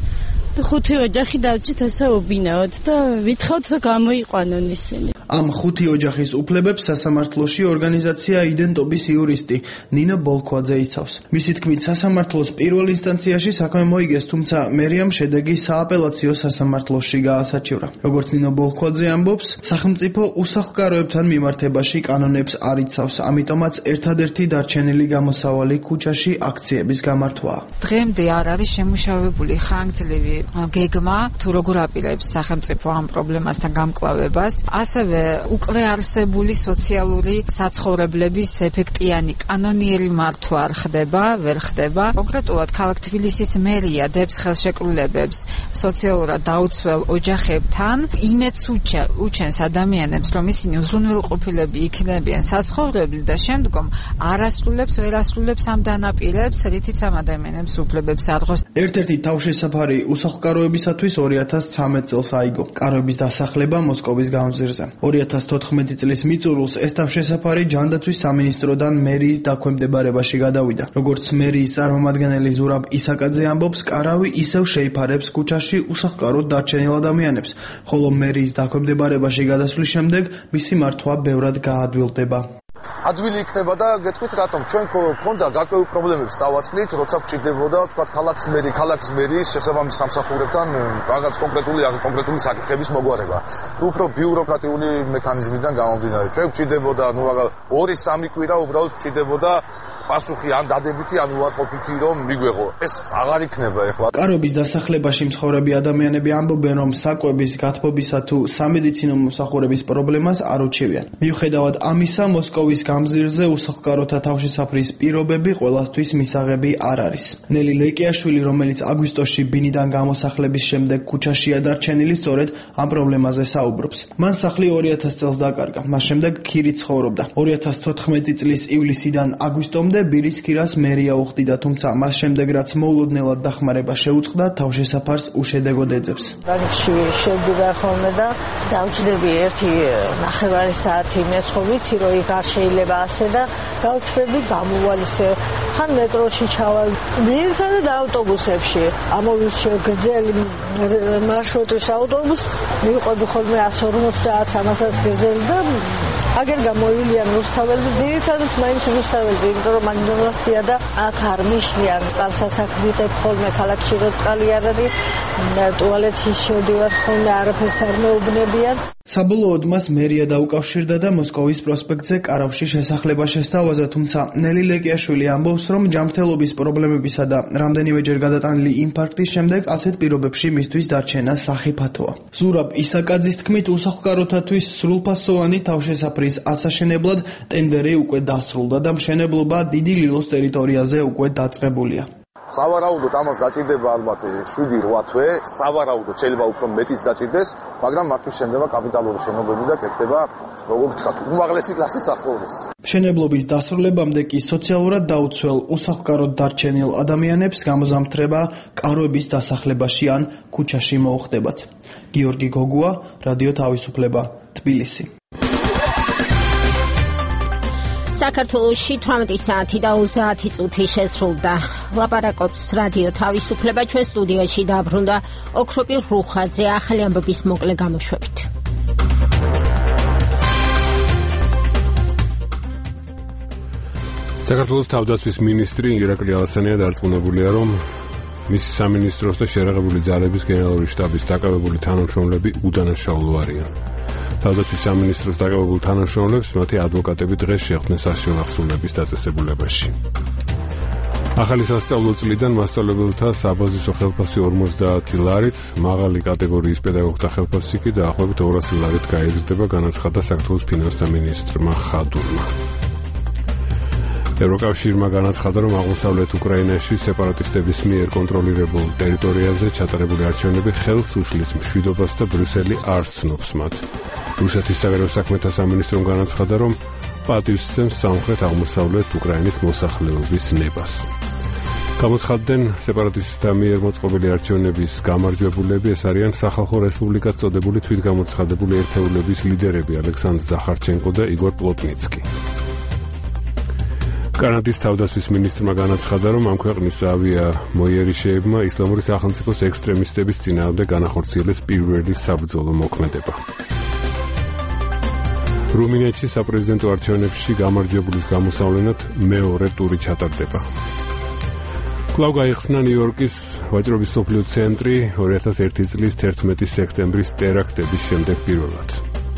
Speaker 18: 5 ოჯახი დავჭით ასე ვბინაოთ და ვითხოვთ გამოიყვანონ ისინი.
Speaker 17: ამ 5 ოჯახის უფლებებს სასამართლოში ორგანიზაცია იდენტობის იურისტი ნინო ბოლქვაძე იცავს. მისი თქმით, სასამართლოს პირველ ინსტანციაში საქმე მოიგეს, თუმცა მერიამ შედეგი სააპელაციო სასამართლოში გაასაჩივრა. როგორც ნინო ბოლქვაძე ამბობს, სახელმწიფო უსახლკაროებთან მიმართებაში კანონებს არ იცავს, ამიტომაც ერთადერთი დარჩენილი გამოსავალი ქუჩაში აქციების გამართვაა.
Speaker 19: დღემდე არ არის შემუშავებული ხანგრძლივი გეგმა, თუ როგორ აპირებს სახელმწიფო ამ პრობლემასთან გამკლავებას, ასევე უკვე არსებული სოციალური საცხოვრებლების ეფექტიანი კანონიერი მართვა არ ხდება, ვერ ხდება. კონკრეტულად ქალაქ თბილისის მერია დებს ხელშეკრულებებს სოციალურად დაუცველ ოჯახებთან, იმედს უჩენს ადამიანებს, რომ ისინი უზრუნველყოფილები იქნებიან საცხოვრებლად და შემდგომ ვერ ასრულებს ამ დანაპირებს, რითიც ამ ადამიანებს უფლებებს არღოს.
Speaker 17: ერთ-ერთი თავშესაფარი უსახლკაროებისათვის 2013 წელს აიგო. კაროების დასახლება მოსკოვის გამზირზე. 2014 წლის მიწურულს ეს თავშესაფარი ჯანდაცვის სამინისტროდან მერიის დაქვემდებარებაში გადავიდა. როგორც მერიის წარმომადგენელი ზურაბ ისაკაძე ამბობს, კარავი ისევ შეიფარებს ქუჩაში უსახლკაროდ დარჩენილ ადამიანებს, ხოლო მერიის დაქვემდებარებაში გადასვლის შემდეგ მისი მართვა ბევრად გაადვილდება.
Speaker 20: ადვილი იქნება და გეტყვით რატომ ჩვენ გქონდა გარკვეულ პრობლემებს წავაწყდით, როცა გვჭირდებოდა თქვა ქალაქის მერიის შესაბამის სამსახურებთან რაღაც კონკრეტული საკითხების მოგვარება. უფრო ბიუროკრატიული მექანიზმიდან გამომდინარე. ჩვენ გვჭირდებოდა 2-3 კვირა უბრალოდ გვჭირდებოდა პასუხი ან დადებითი ან უარყოფითი რომ მიგვეღო. ეს აღარ იქნება ეხლა.
Speaker 17: კაროების დასახლებაში მცხოვრები ადამიანები ამბობენ, რომ საკვების, გათბობისა თუ სამედიცინო მომსახურების პრობლემას არ უჩივიან. მიუხედავად ამისა, მოსკოვის გამზირზე უსახლკაროთა თავშესაფრის პირობები ყველასთვის მისაღები არ არის. ნელი ლეკიაშვილი, რომელიც აგვისტოში ბინიდან გამოსახლების შემდეგ ქუჩაშია დარჩენილი, სწორედ ამ პრობლემაზე საუბრობს. მან სახლი 2000 წელს დაკარგა, მას შემდეგ ქირით ცხოვრობდა. 2014 წლის ივლისიდან აგვისტომდე ბოლომდე ბირისქირას მერია უხდიდა, თუმცა მას შემდეგ რაც მოულოდნელად დახმარება შეუწყდა, თავშესაფარს უშედეგოდ ეძებს.
Speaker 6: რანგში შევდივარ ხოლმე და დავჭდები 1.5 საათი მეცხო ვიცი, რომ იქ არ შეიძლება ასე და გავთრები გამოვალ ისე ხან მეტროში ჩავალ, ძირითადად ავტობუსებში. ამოვირჩიე გრძელი მარშრუტის ავტობუსს, მივყვები ხოლმე 150-300 გრძელი და აგერ გამოივლიან რუსთაველზე, ძირითადად მაინც რუსთაველზე, იმიტომ რომ მაგნოლასია და აქ არ მიშლიან, წყალსაცავ ვიღებ ხოლმე, ქალაქში რო წყალი არ არის, ტუალეტში შევდივარ ხოლმე, არაფერს არ მეუბნებიან.
Speaker 17: საბოლოოდ მას მერია დაუკავშირდა და მოსკოვის პროსპექტზე კარავში შესახლება შესთავაზა, თუმცა ნელი ლეკიაშვილი ამბობს, რომ ჯანმრთელობის პრობლემებისა და რამდენიმეჯერ გადატანილი ინფარქტის შემდეგ ასეთ პირობებში მისთვის დარჩენა სახიფათოა. ზურაბ ისაკაძის თქმით, უსახლკაროთათვის სრულფასოვანი თავშესაფრის ასაშენებლად ტენდერი უკვე დასრულდა და მშენებლობა დიდი ლილოს ტერიტორიაზე უკვე დაწყებულია.
Speaker 20: სავარაუდოდ ამას დაჭირდება ალბათ 7-8 თვე, სავარაუდოდ შეიძლება უფრო მეტიც დაჭირდეს, მაგრამ მათთვის შენდება კაპიტალური შენობები და კეთდება, როგორ ვთქვათ, უმაღლესი კლასის საცხოვრების.
Speaker 17: მშენებლობის დასრულებამდე კი სოციალურად დაუცველ უსახლკაროდ დარჩენილ ადამიანებს გამოზამთრება კაროების დასახლებაში ან ქუჩაში მოუხდებათ. გიორგი გოგუა, რადიო თავისუფლება, თბილისი.
Speaker 2: საქართველოში 18 საათი და 30 წუთი შესრულდა. ლაპარაკობს რადიო თავისუფლება, ჩვენ სტუდიაში დაბრუნდა ოქროპი რუხაძე ახალი ამბების მოკლე გამოშვებით.
Speaker 3: საქართველოს თავდაცვის მინისტრი ირაკლი ალასანია დარწმუნებულია, რომ მისი სამინისტროს და შერაღებული ძალების გენერალური შტაბის დაკავებული თანამშრომლები უდანაშაულო არიან. თავდაცვის სამინისტროს დაკავებულ თანამშრომლებს მათი ადვოკატები დღეს შეხვდნენ სასჯელ აღსრულების დაწესებულებაში. ახალი სასწავლო წლიდან მასწავლებელთა საბაზისო ხელფასი 50 ლარით, მაღალი კატეგორიის პედაგოგთა ხელფასი კი დაახლოებით 200 ლარით გაიზრდება, განაცხადა საქართველოს ფინანსთა მინისტრმა ხადურმა. ევროკავშირმა განაცხადა, რომ აღმოსავლეთ უკრაინაში სეპარატისტების მიერ კონტროლირებულ ტერიტორიაზე ჩატარებული არჩევნები ხელს უშლის მშვიდობას და ბრიუსელი არ ცნობს მათ. რუსეთის საგარეო საქმეთა სამინისტრომ განაცხადა, რომ პატივს სცემს სამხრეთ-აღმოსავლეთ უკრაინის მოსახლეობის ნებას. გამოცხადდნენ სეპარატისტთა მიერ მოწყობილი არჩევნების გამარჯვებულები, ეს არიან სახალხო რესპუბლიკად წოდებული თვითგამოცხადებული ერთეულების ლიდერები ალექსანდრ ზახარჩენკო და იგორ პლოტნიცკი. კანადის თავდაცვის მინისტრმა განაცხადა, რომ ამ ქვეყნის ავიამოიერიშეებმა ისლამური სახელმწიფოს ექსტრემისტების წინააღმდეგ განახორციელეს პირველი საბრძოლო მოქმედება. რუმინეთში საპრეზიდენტო არჩევნებში გამარჯვებულის გამოსავლენად მეორე ტური ჩატარდება. კვლავ გაიხსნა ნიუ-იორკის ვაჭრობის სოფლიო ცენტრი 2001 წლის 11 სექტემბრის ტერაქტების შემდეგ პირველად.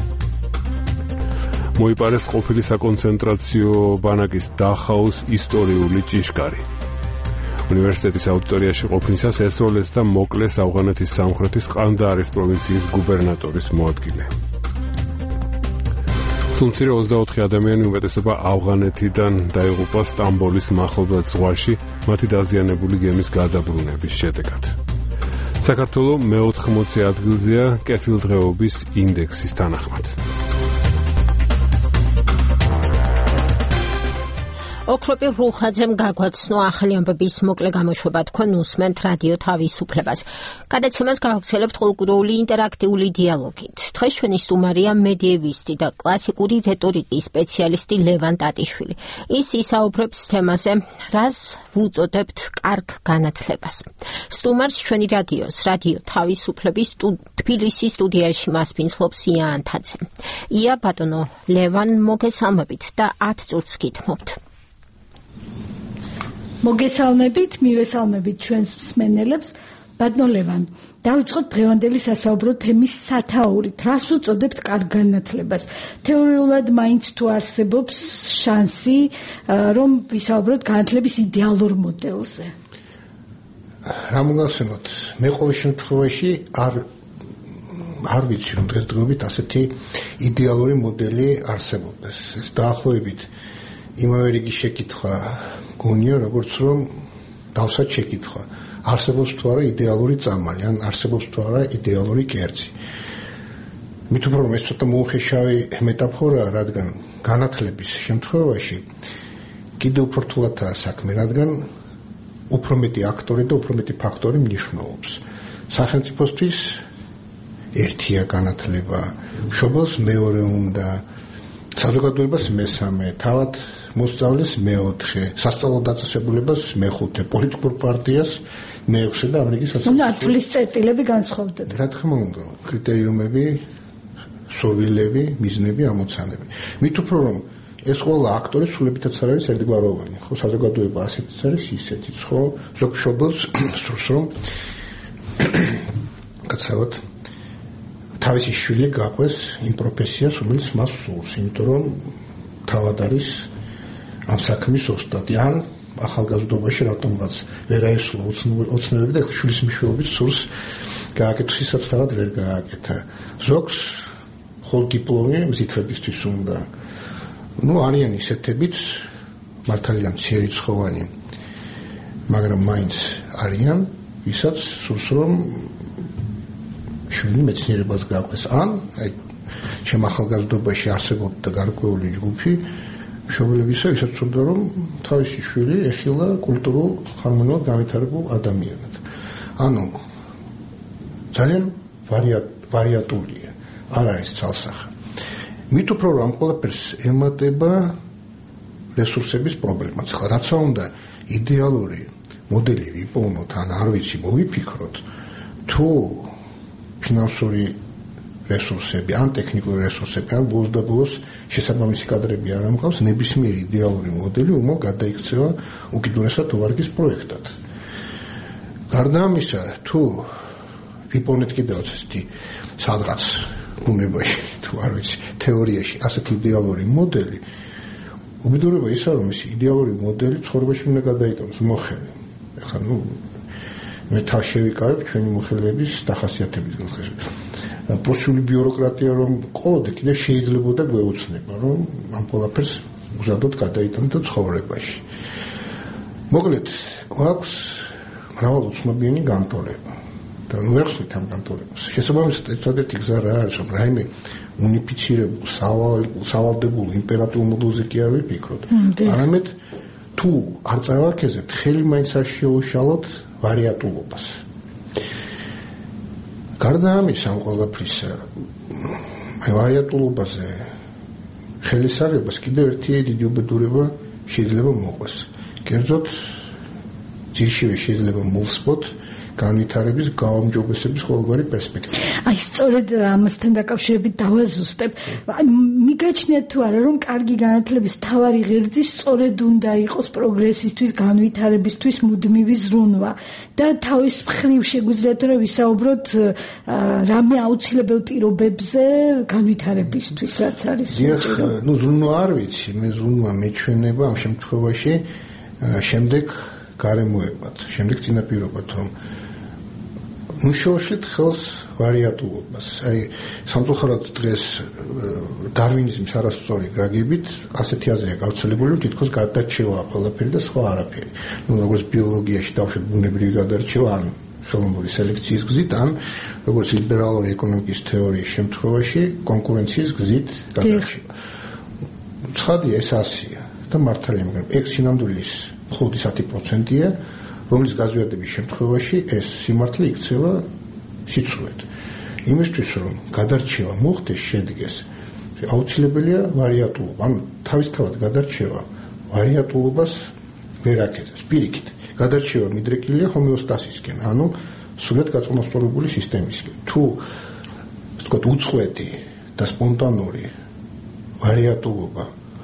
Speaker 3: მოიპარეს ყოფილი საკონცენტრაციო ბანაკის დახაუს ისტორიული ჭიშკარი. უნივერსიტეტის აუდიტორიაში ყოფნისას ესროლეს და მოკლეს ავღანეთის სამხრეთის ყანდაარის პროვინციის გუბერნატორის მოადგილე. სულ 24 ადამიანი უმეტესობა ავღანეთიდან დაიღუპა სტამბოლის მახლობლად ზღვაში მათი დაზიანებული გემის გადაბრუნების შედეგად. საქართველოს მე-80 ადგილზეა კეთილდღეობის ინდექსის თანახმად.
Speaker 2: ოქროპი რუხაძემ გაგვაცნო ახალი ამბების მოკლე გამოშვება, თქვენ უსმენთ რადიო თავისუფლებას. გადაცემას გავაგრძელებთ ყოველკვირეული ინტერაქტიული დიალოგით. დღეს ჩვენი სტუმარია მედიევისტი და კლასიკური რეტორიკის სპეციალისტი ლევან ტატიშვილი. ის ისაუბრებს თემაზე, რას ვუწოდებთ კარგ განათლებას. სტუმარს ჩვენი რადიო თავისუფლების თბილისის სტუდიაში მასპინძლობს ია ანთაძე. ია ბატონო ლევან, მოგესალმებით და 10 წუთს გითმობთ.
Speaker 21: მოგესალმებით, მივესალმებით ჩვენს მსმენელებს. ბატონო ლევან, დავიწყოთ დღევანდელი სასაუბრო თემის სათაურით. რას ვუწოდებთ კარგ განათლებას? თეორიულად მაინც თუ არსებობს შანსი, რომ ვისაუბროთ განათლების იდეალურ მოდელზე?
Speaker 22: რა მოგახსენოთ, მე ყოველ შემთხვევაში არ ვიცი, რომ დღესდღეობით ასეთი იდეალური მოდელი არსებობდეს. ეს დაახლოებით იმავე რიგის შეკითხვა გონია, როგორც რომ დავსად შეკითხვა. არსებობს თუ არა იდეალური წამალი, ან არსებობს თუ არა იდეალური კერძი. მით უფრო რომ ეს ცოტა მოუხეშავი მეტაფორაა, რადგან განათლების შემთხვევაში კიდევ უფრო რთულადაა საქმე, რადგან უფრო მეტი აქტორი და უფრო მეტი ფაქტორი მნიშვნელობს. სახელმწიფოსთვის ერთია განათლება, მშობელს მეორე უნდა, საზოგადოებას მესამე, თავად მოსწავლეს მეოთხე, სასწავლო დაწესებულებას მეხუთე, პოლიტიკურ პარტიას მეექვსე და ამ რიგის
Speaker 21: უნდა თulis წერტილები განსხვავდეთ.
Speaker 22: რა თქმა უნდა, კრიტერიუმები, სურვილები, მიზნები, ამოცანები. მით უფრო რომ ეს ყველა აქტორი სულებითაც არ არის ერთგვაროვანი, ხო, საზოგადოება ასეთიც არის, ისეთიც, ხო, ზოგ მშობელს სურს რომ კაცრავად თავისი შვილი გაყვეს იმ პროფესიას, რომელიც მას სურს, იმიტომ რომ თავად არის ამ საქმის ოსტატი, ან ახალგაზრდობაში რატომღაც ვერ აისულა ოცნებები და შვილის მნიშვნელობით სურს გააკეთოს ისაც თავად ვერ გააკეთა. ზოგს ხოლ დიპლომი მზითვებისთვის უნდა. არიან ისეთებიც მართალია მცირერიცხოვანი, მაგრამ მაინც არიან, ვისაც სურს რომ შვილი მეცნიერებას გაყვეს, ან ჩემ ახალგაზრდობაში არსებობდა გარკვეული ჯგუფი მშობლებისა, ვისაც სურდა რომ თავისი შვილი ეხილა კულტურულ ხარმონიულად განვითარებულ ადამიანად. ანუ ძალიან ვარიატულია, არ არის ცალსახა. მით უფრო რომ ამ ყველაფერს ემატება რესურსების პრობლემაც. ხა რაცა უნდა იდეალური მოდელი ვიპოვნოთ, ან არ ვიცი, მოვიფიქროთ, თუ ფინანსური რესურსები, ან ტექნიკური რესურსები, ან ბოლოს შესაბამისი კადრები არ ამყავს, ნებისმიერი იდეალური მოდელი უმალ გადაიქცევა უკიდურესად თოვარგის პროექტად. გარდა ამისა, თუ ვიპოვნეთ კიდევაც ესეთი სადღაც ბუნებაში, თუ არ ვიცი, თეორიაში ასეთი იდეალური მოდელი, უბედურება ისაა, რომ ეს იდეალური მოდელი ცხოვრებაში უნდა გადაიტანოს მოხელე. ახლა მე თავს შევიკავებ ჩვენი მოხელეების დახასიათებისგან. პროცესული ბიუროკრატია რომ ყოლოდე კიდე შეიძლებოდა გვეოცნება, რომ ამ ყველაფერს უზადოდ გადაიტანოთ ცხოვრებაში. მოკლედ, გვაქვს მრავალუცნობიანი განტოლება. და ვერ ხსნით ამ განტოლებას. შესაბამისად, ერთადერთი გზა რა არის, რომ რაიმე უნიფიცირებულ, სავალდებულ იმპერატორულ მოდელზე კი არ ვიფიქროთ. არამედ თუ არ წავაქეზებთ, ხელი მაინც არ შეუშალოთ ვარიატულობას. გარდა ამისა, ამ ყველაფრისა, ვარიატულობაზე ხელისაღებას კიდევ ერთი დიდი უბედურება შეიძლება მოყვეს. კერძოდ, ძირშივე შეიძლება მოვსპოთ განვითარების გაუმჯობესების ყოველგვარი პერსპექტივა.
Speaker 21: სწორედ ამასთან დაკავშირებით დავაზუსტებ. მიგაჩნიათ თუ არა, რომ კარგი განათლების მთავარი ღერძი სწორედ უნდა იყოს პროგრესისთვის, განვითარებისთვის მუდმივი ზრუნვა და თავის მხრივ შეგვიძლია თუ რა ვისაუბროთ რამე აუცილებელ პირობებზე განვითარებისთვის, რაც არის საჭირო.
Speaker 22: ზრუნვა არ ვიცი, მე ზრუნვა მეჩვენება ამ შემთხვევაში შემდეგ გარემოებად, შემდეგ წინაპირობად, რომ შეუშლით ხელს ვარიატულობას. სამწუხაროდ დღეს დარვინიზმის არასწორი გაგებით ასეთი აზრია გავრცელებული, რომ თითქოს გადარჩევა ყველაფერი და სხვა არაფერი. როგორც ბიოლოგიაში დავუშვათ ბუნებრივი გადარჩევა, ან ხელოვნური სელექციის გზით, ან როგორც ლიბერალური ეკონომიკის თეორიის შემთხვევაში კონკურენციის გზით გადარჩევა. ცხადია, ეს ასია და მართალია, მაგრამ ეგ სინამდვილის მხოლოდ 10%-ია, რომლის გაზვიადების შემთხვევაში ეს სიმართლე იქცევა სიცრუედ. იმისთვის რომ გადარჩევა მოხდეს, შედგეს, აუცილებელია ვარიატულობა. ანუ თავისთავად გადარჩევა ვარიატულობას ვერ აკეთებს. პირიქით, გადარჩევა მიდრეკილია ჰომეოსტასისკენ, ანუ სრულად გაწონასწორებული სისტემისკენ. თუ ვთქვათ, უწყვეტი და სპონტანური ვარიატულობა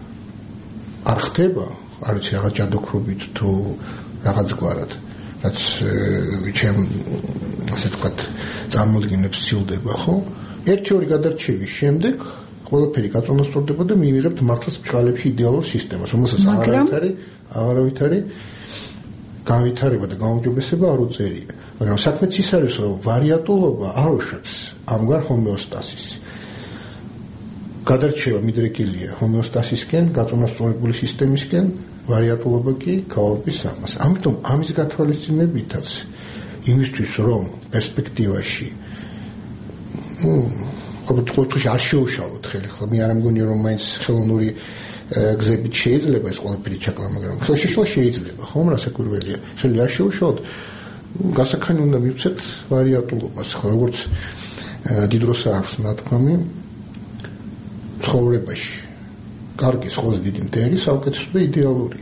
Speaker 22: არ ხდება, არის რაღაც ჯადოქრობით თუ რაღაც გვარად, რაც ჩემ ასე ვთქვათ, წარმოდგენებს ცილდება, ხო? ერთი-ორი gadarchevis შემდეგ ყველაფერი გაწონასწორდება და მივიღებთ მართლაც ბჭყალებში იდეალურ სისტემას, რომელსაც აღარავითარი განვითარება და გაუმჯობესება არ უწერია. მაგრამ საქმეც ის არის, რომ ვარიატულობა არ უშვებს ამგვარ ჰომეოსტასის. გადარჩევა მიდრეკილია ჰომეოსტასისკენ, გაწონასწორებული სისტემისკენ, ვარიატულობა კი გაურბის ამას. ამიტომ ამის გათვალისწინებითაც იმისთვის, რომ პერსპექტივაში ყოველთვის არ შეუშალოთ ხელი, ხო, მე არ მგონია, რომ მაინც ხელოვნური გზებით შეიძლება ეს ყველაფერი ჩაკლა, მაგრამ ხელშეშლა შეიძლება, ხომ რასაკვირველია. ხელი არ შეუშოთ. გასაქანი უნდა მივცეთ ვარიატულობას, ხო, როგორც დიდ დროს აქვს ნათქვამი ცხოვრებაში. კარგი ხოლმე დიდი მტერი, საუკეთესო და იდეალური.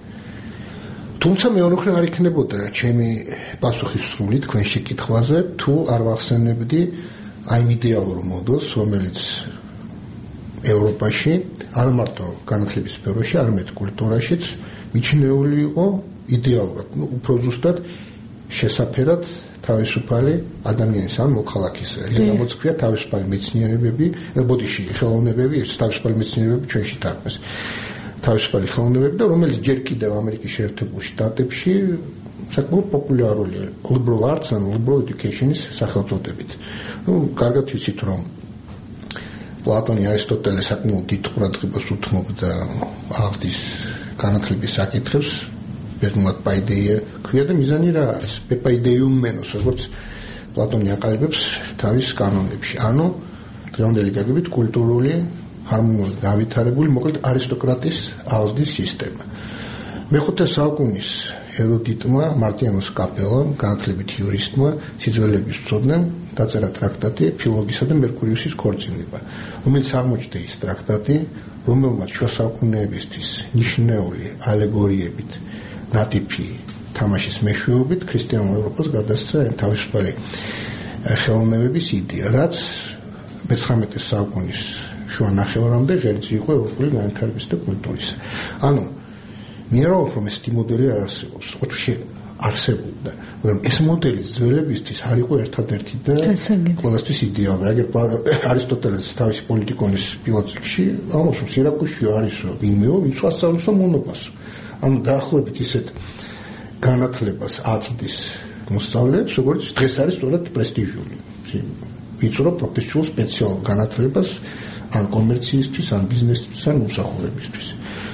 Speaker 22: თუმცა მეორე მხრივ არ იქნებოდა ჩემი პასუხი სრული თქვენ შეკითხვაზე, თუ არ ვახსენებდი აი იმ იდეალურ მოდელს, რომელიც ევროპაში, არ მარტო განათლების სფეროში, არამედ კულტურაშიც მიჩნეული იყო იდეალურად, უფრო ზუსტად შესაფერად თავისუფალი ადამიანის ან მოქალაქის. რამაც ქვია თავისუფალი მეცნიერებები, ბოდიში ხელოვნებები, თავისუფალი მეცნიერებები ჩვენში დარქმეს. თავისუფალი ხელოვნებები და რომელიც ჯერ კიდევ ამერიკის შეერთებულ შტატებში საკმაოდ პოპულარულია liberal arts and liberal education-ის სახელწოდებით. კარგად ვიცით რომ პლატონი არისტოტელე საკმაოდ დიდ ყურადღებას უთმობდა აღდის განათლების საკითხებს, ბედნულად პაიდეია ქვია და მიზანი რა არის? პაიდეიუმ მენოს, როგორც პლატონი აყალიბებს თავის კანონებში. ანუ დღევანდელი გაგებით კულტურული harmoniously დავითარებული მოკლედ არისტოკრატის აღზრდის სისტემა. მეხუთე საუკუნის ერუდიტმა მარტიანოს კაპელამ, განათლებით იურისტმა, სიძველების მცოდნემ დაწერა ტრაქტატი ფილოლოგისა და მერკურიუსის ქორწინება, რომელიც აღმოჩნდა ის ტრაქტატი, რომელმაც შუა საუკუნეებისთვის ნიშნეული ალეგორიებით ნატიფი თამაშის მეშვეობით ქრისტიანულ ევროპას გადასცა თავისუფალი ხელოვნებების იდეა, რაც მე-19 საუკუნის შუა ნახევარამდე ღერძი იყო ევროპული განვითარების და კულტურის. ანუ მიეროვ რომ ეს მოდელი არ არსებობს, ოთხში არსებობდა, მაგრამ ეს მოდელი ძველებისთვის არ იყო ერთადერთი და ყველასთვის იდეალური. აგერ არისტოტელეს თავისი პოლიტიკონის პილოტში ამბობს, რომ სირაკუსში არის ვინმეო, ვინც ასწავლის მონოპასო. ანუ დაახლოებით ისეთ განათლებას აწვდის მოსწავლეებს, როგორც დღეს არის სწორად პრესტიჟული. ვიწრო პროფესიულ სპეციალურ განათლებას ან კომერციისთვის, ან ბიზნესისთვის, ან მომსახურებისთვის.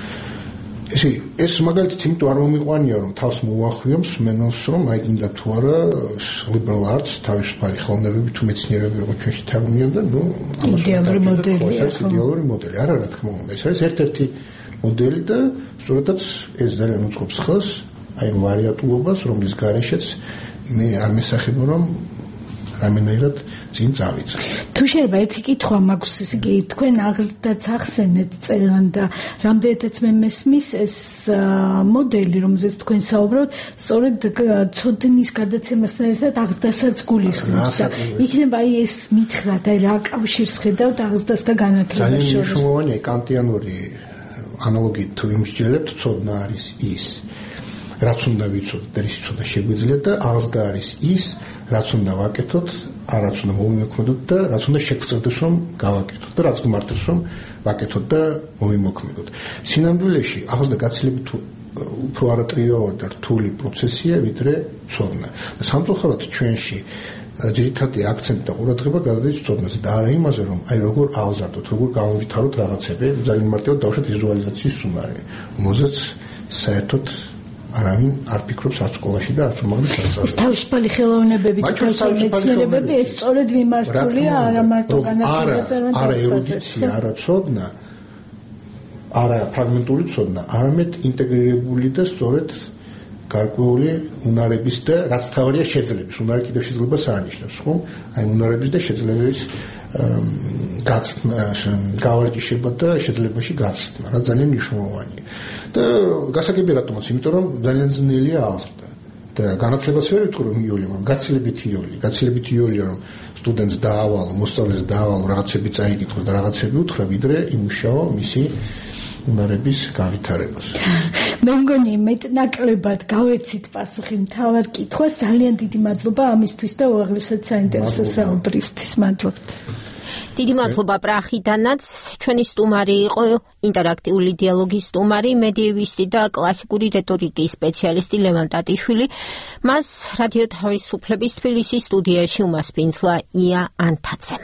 Speaker 22: ეს მაგალითად იმიტომ არ მომიყვანია, რომ თავს მოუახლოებს მენოს, რომ აი გინდა თუ არა liberal arts, თავისუფალი ხელოვნებები თუ მეცნიერები როგორც ჩვენში თარგმნიოდა, ნუ იდეალური მოდელი. არა, რა თქმა უნდა, ეს არის ერთ-ერთი მოდელი და სწორედაც ეს ძალიან უწყობს ხელს აი ვარიატულობას, რომლის გარეშეც მე არ მესახება, რომ რამენერად წინ წავიწყე.
Speaker 21: თუ შეიძლება ერთი კითხვა მაქვს, იგი თქვენ აღზრდაც ახსენეთ წელან და რამდენადაც მე მესმის ეს მოდელი, რომელზეც თქვენ საუბრობთ, სწორედ ცოდნის გადაცემასთან ერთად აღზრდასაც გულისხმობს. იქნება აი ეს მითხრათ, აი რა კავშირს ხედავთ აღზრდას და განათლებას შორის. ძალიან
Speaker 22: მნიშვნელოვანია კანტიანური ანალოგიით თუ იმსჯელებთ, ცოდნა არის ის, რაც უნდა ვიცოდეთ, რის ცოდნა შეგვიძლია და აღზრდა არის ის, რაც უნდა ვაკეთოთ, რაც უნდა მომიმოქმედოთ და რაც უნდა შეგვწევდეს რომ გავაკეთოთ და რაც გმართებს რომ ვაკეთოთ და მომიმოქმედოთ. სინამდვილეში აღზრდა გაცილებით უფრო არატრიალური და რთული პროცესია, ვიდრე ცოდნა. და სამწუხაროდ ჩვენში ძირითადი აქცენტი და ყურადღება გადადის ცოდნაზე და არა იმაზე, რომ აი როგორ აღზარდოთ, როგორ გავავითაროთ რაღაცები, ძალიან მარტივად დავუშვათ ვიზუალიზაციის უნარი, რომელზეც საერთოდ არავინ არ ფიქრობს არც სკოლაში და არც უმაღლეს სასწავლებლში.
Speaker 21: თავისუფალი ხელოვნებები და თავისუფალი მეცნიერებები ეს სწორედ მიმართულია არა მარტო განათლებას,
Speaker 22: არა ერუდიცია, არა ცოდნა, არა ფრაგმენტული ცოდნა, არამედ ინტეგრირებული და სწორედ გარკვეული უნარების და რაც თავარია შეძლების. უნარი კიდევ შეძლებას არ ნიშნავს, ხო? აი უნარების და შეძლების გავარჯიშება და შეძლებაში გაცდნა, რა ძალიან მნიშვნელოვანია. და გასაგები რატომაც, იმიტომ რომ ძალიან ძნელია აღზრდა. და განათლებას ვერ ვიტყვი რომ იოლია, მაგრამ გაცილებით იოლია რომ სტუდენტს დაავალო, მოსწავლეს დაავალო, რაღაცები წაიკითხოს და რაღაცები უთხრა, ვიდრე იმუშავა მისი უნარების გავითარებას.
Speaker 21: მე მგონი მეტნაკლებად გავეცით პასუხი მთავარ კითხვას. ძალიან დიდი მადლობა ამისთვის და უაღრესად საინტერესო საუბრისთვის. მადლობთ.
Speaker 2: დიდი მადლობა პრახიდანაც. ჩვენი სტუმარი იყო ინტერაქტიული დიალოგის სტუმარი, მედიევისტი და კლასიკური რეტორიკის სპეციალისტი ლევან ტატიშვილი. მას რადიო თავისუფლების თბილისის სტუდიაში უმასპინძლა ია ანთაძემ.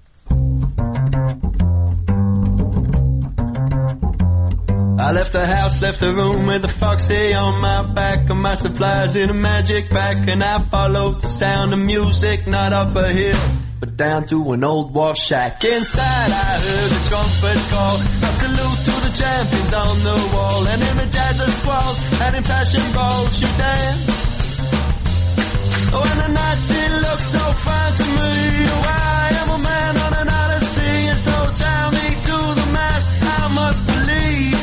Speaker 1: I left the house, left the room with the foxy on my back, and my supplies in a magic bag, and I followed the sound of music, not up a hill. but down to an old war shack. Inside I heard the trumpets call, a salute to the champions on the wall, and in the jazz of squalls and in passion balls you dance. Oh, and the night she looks so fine to me. Oh, I am a man on an odyssey, and so tell me to the mass I must believe.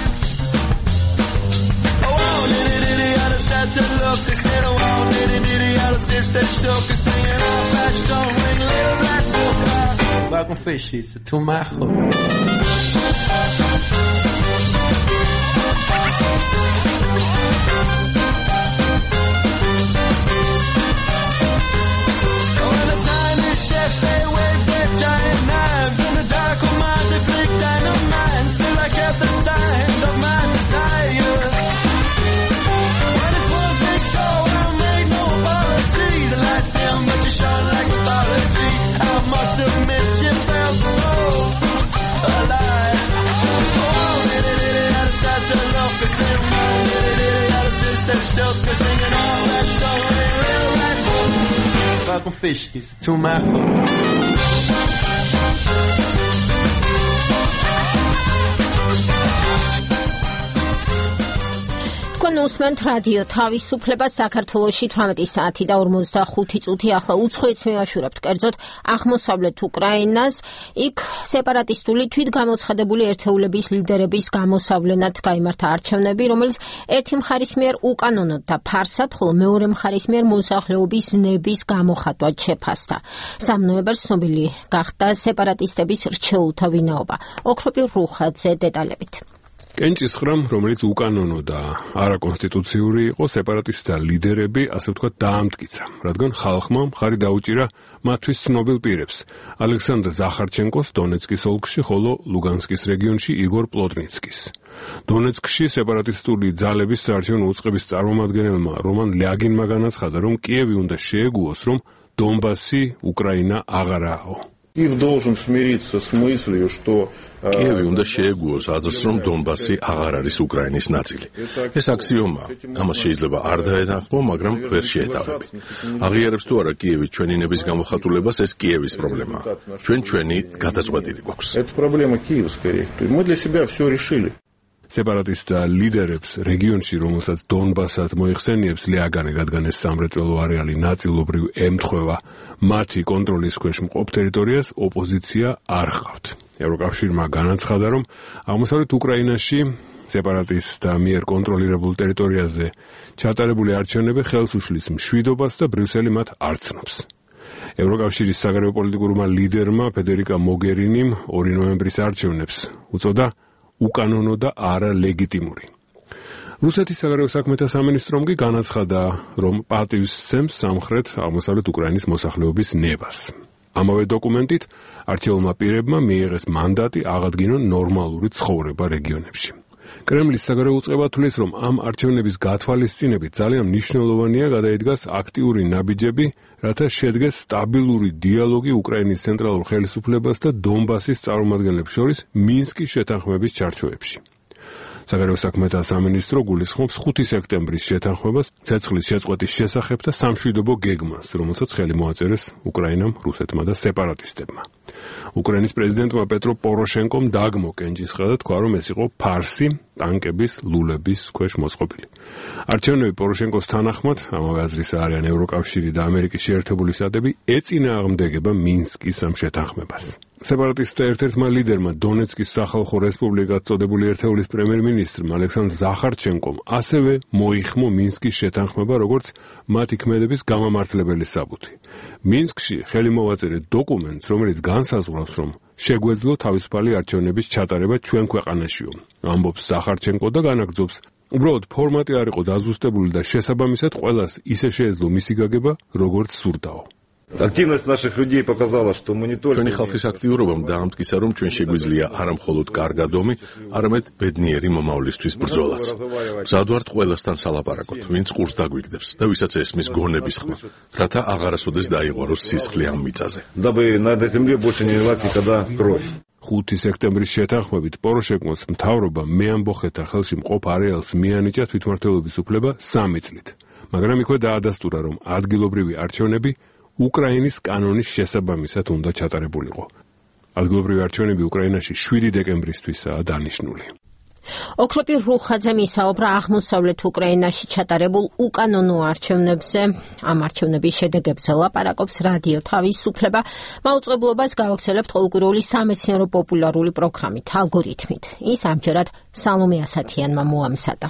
Speaker 1: Start to look, they said, oh, nitty nitty, all the steps that shook, and singing, oh, patch, don't ring, little black book, welcome fishies to my hook. Oh, and the tiny chefs, they wave their giant knives, and the dark minds, they flick dynamite, still I kept the signs of my desire. The lights dim, but you shone like mythology. I must admit you felt so alive. Oh, I decided to love us and I decided to shook us singing all that story, real life book. Welcome fishies to my hook.
Speaker 2: უსმენთ რადიო თავისუფლება საქართველოში 18 საათი და 45 წუთი ახლა უცხოეთს მივაშურებთ კერძოდ აღმოსავლეთ უკრაინას იქ სეპარატისტული თვითგამოცხადებული ერთეულების ლიდერების გამოსავლენად გაიმართა არჩევნები რომელიც ერთი მხარის მიერ უკანონოდ და ფარსად ხოლო მეორე მხარის მიერ მოსახლეობის ნების გამოხატვად შეფასდა სამ ნოემბერს ცნობილი გახდა სეპარატისტების რჩეულთა ვინაობა ოქროპირ რუხაძე დეტალებით
Speaker 3: კენჭისხრამ, რომელიც უკანონო და არაკონსტიტუციური იყო, სეპარატისტთა ლიდერები, ასე ვთქვათ, დაამტკიცა, რადგან ხალხმა მხარი დაუჭირა მათთვის ცნობილ პირებს, ალექსანდრ ზახარჩენკოს დონეცკის ოლქში, ხოლო ლუგანსკის რეგიონში იგორ პლოტნიცკის. დონეცკში სეპარატისტული ძალების საარჩევნო უწყების წარმომადგენელმა რომან ლიაგინმა განაცხადა, რომ კიევი უნდა შეეგუოს, რომ დონბასი უკრაინა აღარაო.
Speaker 4: Киев должен смириться с мыслью, что
Speaker 7: კიევი უნდა შეეგუოს აზრს, რომ დონბასი აღარ არის უკრაინის ნაწილი. ეს აქსიომაა. ამას შეიძლება არ დაეთანხმო, მაგრამ ვერ შეეტავები. აღიარებს თუ არა კიევი ჩვენი ნების გამოხატულებას, ეს კიევის პრობლემაა. ჩვენი გადაწყვეტილი გვაქვს.
Speaker 4: Это проблема киевская. Мы для себя все решили.
Speaker 3: სეპარატისტ ლიდერებს რეგიონში, რომელსაც დონბასად მოიხსენიებს ლიაგანი, რადგან ეს სამრეწველო არეალი ნაწილობრივ ემთხვევა მათი კონტროლის ქვეშ მყოფ ტერიტორიას, ოპოზიცია არ ჰყავთ. ევროკავშირმა განაცხადა, რომ აღმოსავლეთ უკრაინაში სეპარატისტთა მიერ კონტროლირებულ ტერიტორიაზე ჩატარებული არჩევნები ხელს უშლის მშვიდობას და ბრიუსელი მათ არ ცნობს. ევროკავშირის საგარეო პოლიტიკურმა ლიდერმა ფედერიკა მოგერინიმ 2 ნოემბრის არჩევნებს უწოდა უკანონო და არალეგიტიმური. რუსეთის საგარეო საქმეთა სამინისტრომ კი განაცხადა, რომ პატივს სცემს სამხრეთ აღმოსავლეთ უკრაინის მოსახლეობის ნებას. ამავე დოკუმენტით არჩეულმა პირებმა მიიღეს მანდატი აღადგინონ ნორმალური ცხოვრება რეგიონებში. კრემლის საგარეო უწყება თვლის, რომ ამ არჩევნების გათვალისწინებით ძალიან მნიშვნელოვანია გადაიდგას აქტიური ნაბიჯები, რათა შედგეს სტაბილური დიალოგი უკრაინის ცენტრალურ ხელისუფლებას და დონბასის წარმომადგენლებს შორის მინსკის შეთანხმების ჩარჩოებში. საგარეო საქმეთა სამინისტრო გულისხმობს 5 სექტემბრის შეთანხმებას ცეცხლის შეწყვეტის შესახებ და სამშვიდობო გეგმას, რომელსაც ხელი მოაწერეს უკრაინამ, რუსეთმა და სეპარატისტებმა. უკრაინის პრეზიდენტმა პეტრო პოროშენკომ დაგმო კენჭისყრა და თქვა, რომ ეს იყო ფარსი ტანკების ლულების ქვეშ მოწყობილი. არჩევნები პოროშენკოს თანახმად, ამავე აზრისა არიან ევროკავშირი და ამერიკის შეერთებული შტატები, ეწინააღმდეგება მინსკის ამ შეთანხმებას. სეპარატისტთა ერთ-ერთმა ლიდერმა დონეცკის სახალხო რესპუბლიკად წოდებული ერთეულის პრემიერ-მინისტრმა ალექსანდრ ზახარჩენკომ ასევე მოიხმო მინსკის შეთანხმება, როგორც მათი ქმედების გამამართლებელი საბუთი. მინსკში ხელი მოვაწერეთ დოკუმენტს, რომელიც განსაზღვრავს, რომ შეგვეძლო თავისუფალი არჩევნების ჩატარება ჩვენ ქვეყანაშიო. ამბობს ზახარჩენკო და განაგრძობს, უბრალოდ ფორმატი არ იყო დაზუსტებული და შესაბამისად ყველას ისე შეეძლო მისი გაგება, როგორც სურდაო.
Speaker 4: Активность наших людей показала, что мы не только
Speaker 7: ჩვენი ხალხის აქტიურობამ დაამტკიცა, რომ ჩვენ შეგვიძლია არა მხოლოდ კარგადომი, არამედ ბედნიერი მომავლისთვის ბრძოლაც. მზად ვართ ყველასთან სალაპარაკოთ, ვინც ყურს დაგვიგდებს და ვისაც ესმის გონების ხმა, რათა აღარასოდეს დაიღვაროს სისხლი ამ მიწაზე.
Speaker 4: Дабы на этой земле больше не лилась никогда кровь.
Speaker 3: 5 სექტემბრის შეთანხმებით პოროშენკოს მთავრობა მეამბოხეთა ხელში მყოფ არეალს მიანიჭა თვითმმართველობის უფლება 3 წლით, მაგრამ იქვე დაადასტურა, რომ ადგილობრივი არჩევნები უკრაინის კანონის შესაბამისად უნდა ჩატარებულიყო. ადგილობრივი არჩევნები უკრაინაში 7 დეკემბრისთვისაა დანიშნული.
Speaker 2: ოქროპირ რუხაძემ ისაუბრა აღმოსავლეთ უკრაინაში ჩატარებულ უკანონო არჩევნებზე. ამ არჩევნების შედეგებზე ლაპარაკობს რადიო თავისუფლება. მაუწყებლობას გავაგრძელებთ ყოველკვირეული სამეცნიერო პოპულარული პროგრამით ალგორითმით. ის ამჯერად სალომე ასათიანმა მოამზადა.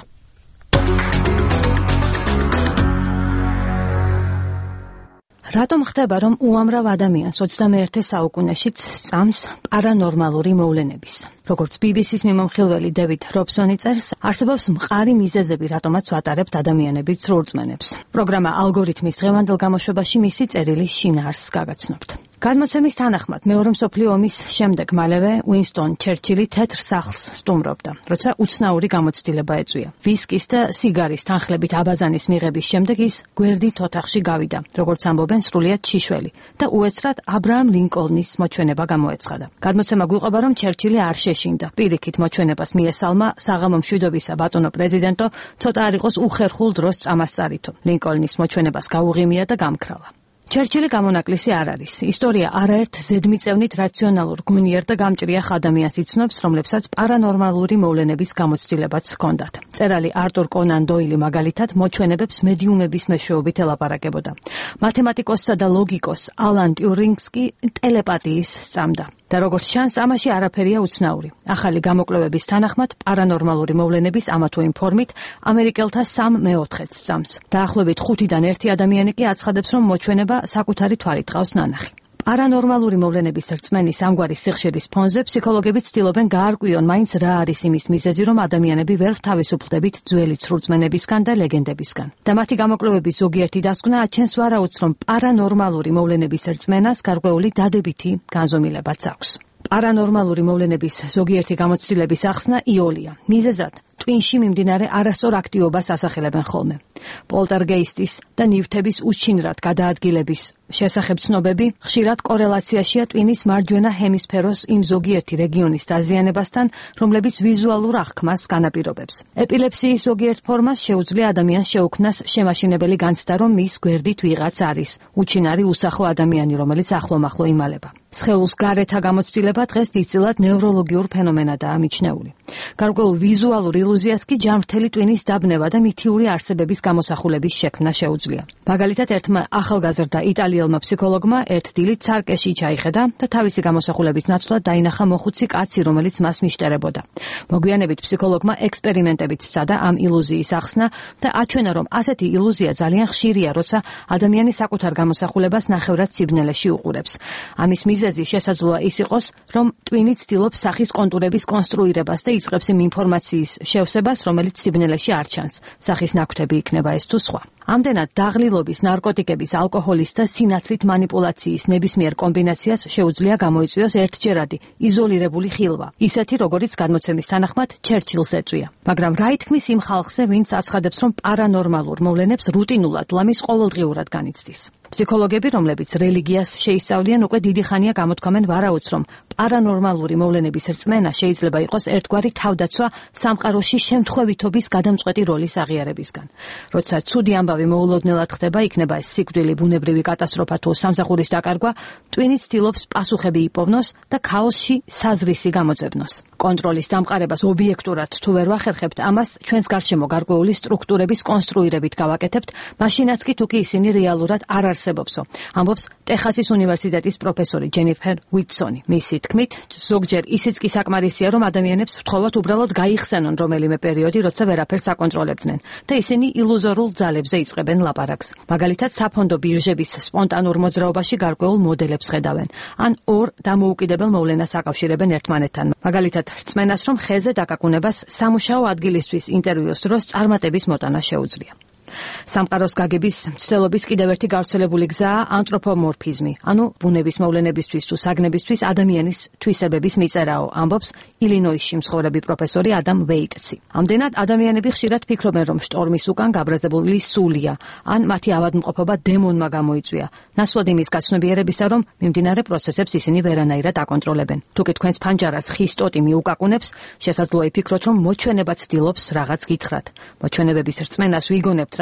Speaker 9: რატომ ხდება, რომ უამრავ ადამიანს 21 საუკუნეშიც სწამს პარანორმალური მოვლენების? როგორც BBC-ს მიმომხილველი დევიდ რობსონი წერს, არსებობს მყარი მიზეზები, რატომაც ვატარებთ ადამიანებით სრულწმენებს. პროგრამა ალგორითმის დღევანდელ გამოშვებაში მისი წერილის შინაარსს გაგაცნობთ. გადმოცემის თანახმად, მეორე მსოფლიო ომის შემდეგ მალევე უინსტონ ჩერჩილი თეთრ სახლს სტუმრობდა, როცა უცნაური გამოცდილება ეწვია. ვისკის და სიგარის თანხლებით აბაზანის მიღების შემდეგ ის გვერდით ოთახში გავიდა, როგორც ამბობენ სრულიად შიშველი და უეცრად აბრაამ ლინკოლნის მოჩვენება გამოეცხადა. გადმოცემა გვიყვება, რომ ჩერჩილი არ შეშინდა. პირიქით მოჩვენებას მიესალმა საღამო მშვიდობისა ბატონო პრეზიდენტო, ცოტა არ იყოს უხერხულ დროს წამასწარითო. ლინკოლნის მოჩვენებას გაუღიმია და გამქრალა. ჩერჩილი გამონაკლისი არ არის. ისტორია არაერთ ზედმიწევნით რაციონალურ, გონიერ და გამჭრიახ ადამიანს იცნობს, რომლებსაც პარანორმალური მოვლენების გამოცდილებაც ჰქონდათ. მწერალი არტურ კონან დოილი მაგალითად მოჩვენებებს მედიუმების მეშვეობით ელაპარაკებოდა. მათემატიკოსსა და ლოგიკოს ალან ტიურინგს კი ტელეპათიის სწამდა. და როგორც ჩანს, ამაში არაფერია უცნაური. ახალი გამოკვლევების თანახმად, პარანორმალური მოვლენების ამა თუ იმ ფორმით ამერიკელთა 3/4-ს სწამს. დაახლოებით 5-დან 1 ადამიანი კი აცხადებს, რომ მოჩვენება საკუთარი თვალით ყავს ნანახი. პარანორმალური მოვლენების რწმენის ამგვარი სიხშირის ფონზე ფსიქოლოგები ცდილობენ გაარკვიონ მაინც რა არის იმის მიზეზი, რომ ადამიანები ვერ თავისუფლდებით ძველი ცრურწმენებისგან და ლეგენდებისგან. და მათი გამოკვლევების ზოგიერთი დასკვნა აჩენს ვარაუდს, რომ პარანორმალური მოვლენების რწმენას გარკვეული დადებითი განზომილებაც აქვს. პარანორმალური მოვლენების ზოგიერთი გამოცდილების ახსნა იოლია. მიზეზად ტვინში მიმდინარე არასწორ აქტივობას ასახელებენ ხოლმე. პოლტერგეისტის და ნივთების უშჩინრად გადაადგილების შესახებ ცნობები ხშირად კორელაციაშია ტვინის მარჯვენა ჰემისფეროს იმ ზოგიერთი რეგიონის დაზიანებასთან, რომლებიც ვიზუალურ აღქმას განაპირობებს. ეპილეფსიის ზოგიერთ ფორმას შეუძლია ადამიანს შეუქმნას შემაშინებელი განცდა, რომ მის გვერდით ვიღაც არის, უჩინარი უსახო ადამიანი, რომელიც ახლომახლო იმალება. სხეულს გარეთა გამოცდილება დღეს დიდწილად ნევროლოგიურ ფენომენადაა მიჩნეული. გარკვეულ ვიზუალურ ილუზიას კი ჯანმრთელი ტვინის დაბნება და მითიური არსებების გამოსახულების შექმნა შეუძლია. მაგალითად, ერთმა ახალგაზრდა იტალიელმა ფსიქოლოგმა ერთ დილით ცარკეში ჩაიხედა და თავისი გამოსახულების ნაცვლად დაინახა მოხუცი კაცი, რომელიც მას მიშტერებოდა. მოგვიანებით ფსიქოლოგმა ექსპერიმენტებით სცადა ამ ილუზიის ახსნა და აჩვენა, რომ ასეთი ილუზია ძალიან ხშირია, როცა ადამიანი საკუთარ გამოსახულებას ნახევრად სიბნელეში უყურებს. ამის მიზეზი შესაძლოა ის იყოს, რომ ტვინი ცდილობს სახის კონტურების კონსტრუირებას და იწყებს იმ ინფორმაციის შევსებას, რომელიც სიბნელეში არ ჩანს. სახის ნაკვთები იქნება ეს თუ სხვა. ამდენად დაღლილობის, ნარკოტიკების, ალკოჰოლის და სინათლით манипуляციის ნებისმიერ კომბინაციას შეუძლია გამოიწვიოს ერთჯერადი, იზოლირებული ხილვა, ისეთი როგორიც გადმოცემის თანახმად ჩერჩილს ეწვია. მაგრამ რა ითქმის იმ ხალხზე, ვინც აცხადებს, რომ პარანორმალურ მოვლენებს რუტინულად, ლამის ყოველდღიურად განიცდის. ფსიქოლოგები, რომლებიც რელიგიას შეისწავლიან, უკვე დიდი ხანია გამოთქვამენ ვარაუდს, რომ პარანორმალური მოვლენების რწმენა შეიძლება იყოს ერთგვარი თავდაცვა სამყაროში შემთხვევითობის გადამწყვეტი როლის აღიარებისგან. როცა ცუდი ამბავი მოულოდნელად ხდება, იქნება ეს სიკვდილი, ბუნებრივი კატასტროფა თუ სამსახურის დაკარგვა, ტვინი ცდილობს პასუხები იპოვნოს და ქაოსში საზრისი გამოძებნოს. კონტროლის დამყარებას ობიექტურად თუ ვერ ვახერხებთ, ამას ჩვენს გარშემო გარკვეული სტრუქტურების კონსტრუირებით გავაკეთებთ, მაშინაც კი თუ კი ისინი რეალურად არ არსებობსო, ამბობს ტეხასის უნივერსიტეტის პროფესორი ჯენიფერ უიტსონი. მისი თქმით, ზოგჯერ ისიც კი საკმარისია, რომ ადამიანებს ვთხოვოთ უბრალოდ გაიხსენონ რომელიმე პერიოდი, როცა ვერაფერს აკონტროლებდნენ და ისინი ილუზორულ ძალებზე იწყებენ ლაპარაკს. მაგალითად, საფონდო ბირჟების სპონტანურ მოძრაობაში გარკვეულ მოდელებს ხედავენ, ან ორ დამოუკიდებელ მოვლენას აკავშირებენ ერთმანეთთან. მაგალითად, რწმენას, რომ ხეზე დაკაკუნებას სამუშაო ადგილისთვის ინტერვიუს დროს წარმატების მოტანა შეუძლია. სამყაროს გაგების მცდელობის კიდევ ერთი გავრცელებული გზაა ანთროპომორფიზმი, ანუ ბუნების მოვლენებისთვის თუ საგნებისთვის ადამიანის თვისებების მიწერაო, ამბობს ილინოისში მცხოვრები პროფესორი ადამ ვეიტცი. ამდენად ადამიანები ხშირად ფიქრობენ, რომ შტორმის უკან გაბრაზებული სულია, ან მათი ავადმყოფობა დემონმა გამოიწვია, ნაცვლად იმის გაცნობიერებისა, რომ მიმდინარე პროცესებს ისინი ვერანაირად აკონტროლებენ. თუკი თქვენს ფანჯარას ხის ტოტი მიუკაკუნებს, შესაძლოა იფიქროთ, რომ მოჩვენება ცდილობს რაღაც გითხრათ. მოჩვენებების რწმენას ვიგონებთ,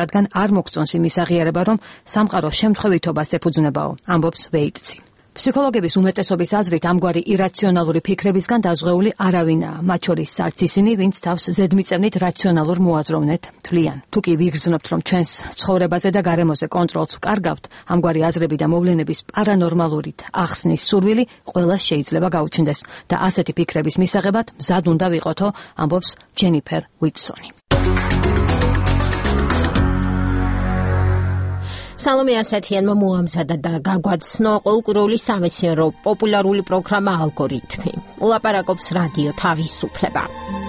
Speaker 9: რადგან არ მოგწონს იმის აღიარება, რომ სამყარო შემთხვევითობას ეფუძნებაო, ამბობს ვეიტცი. ფსიქოლოგების უმეტესობის აზრით ამგვარი ირაციონალური ფიქრებისგან დაზღვეული არავინაა, მათ შორის არც ისინი, ვინც თავს ზედმიწევნით რაციონალურ მოაზროვნედ თვლიან. თუ კი ვიგრძნობთ, რომ ჩვენს ცხოვრებაზე და გარემოზე კონტროლს ვკარგავთ, ამგვარი აზრები და მოვლენების პარანორმალურით ახსნის სურვილი ყველას შეიძლება გაუჩნდეს და ასეთი ფიქრების მისაღებად მზად უნდა ვიყოთო, ამბობს ჯენიფერ უიტსონი.
Speaker 2: სალომე ასათიანმა მოამზადა და გაგვაცნო ყოველკვირეული სამეცნიერო პოპულარული პროგრამა ალგორითმი. ულაპარაკობს რადიო თავისუფლება.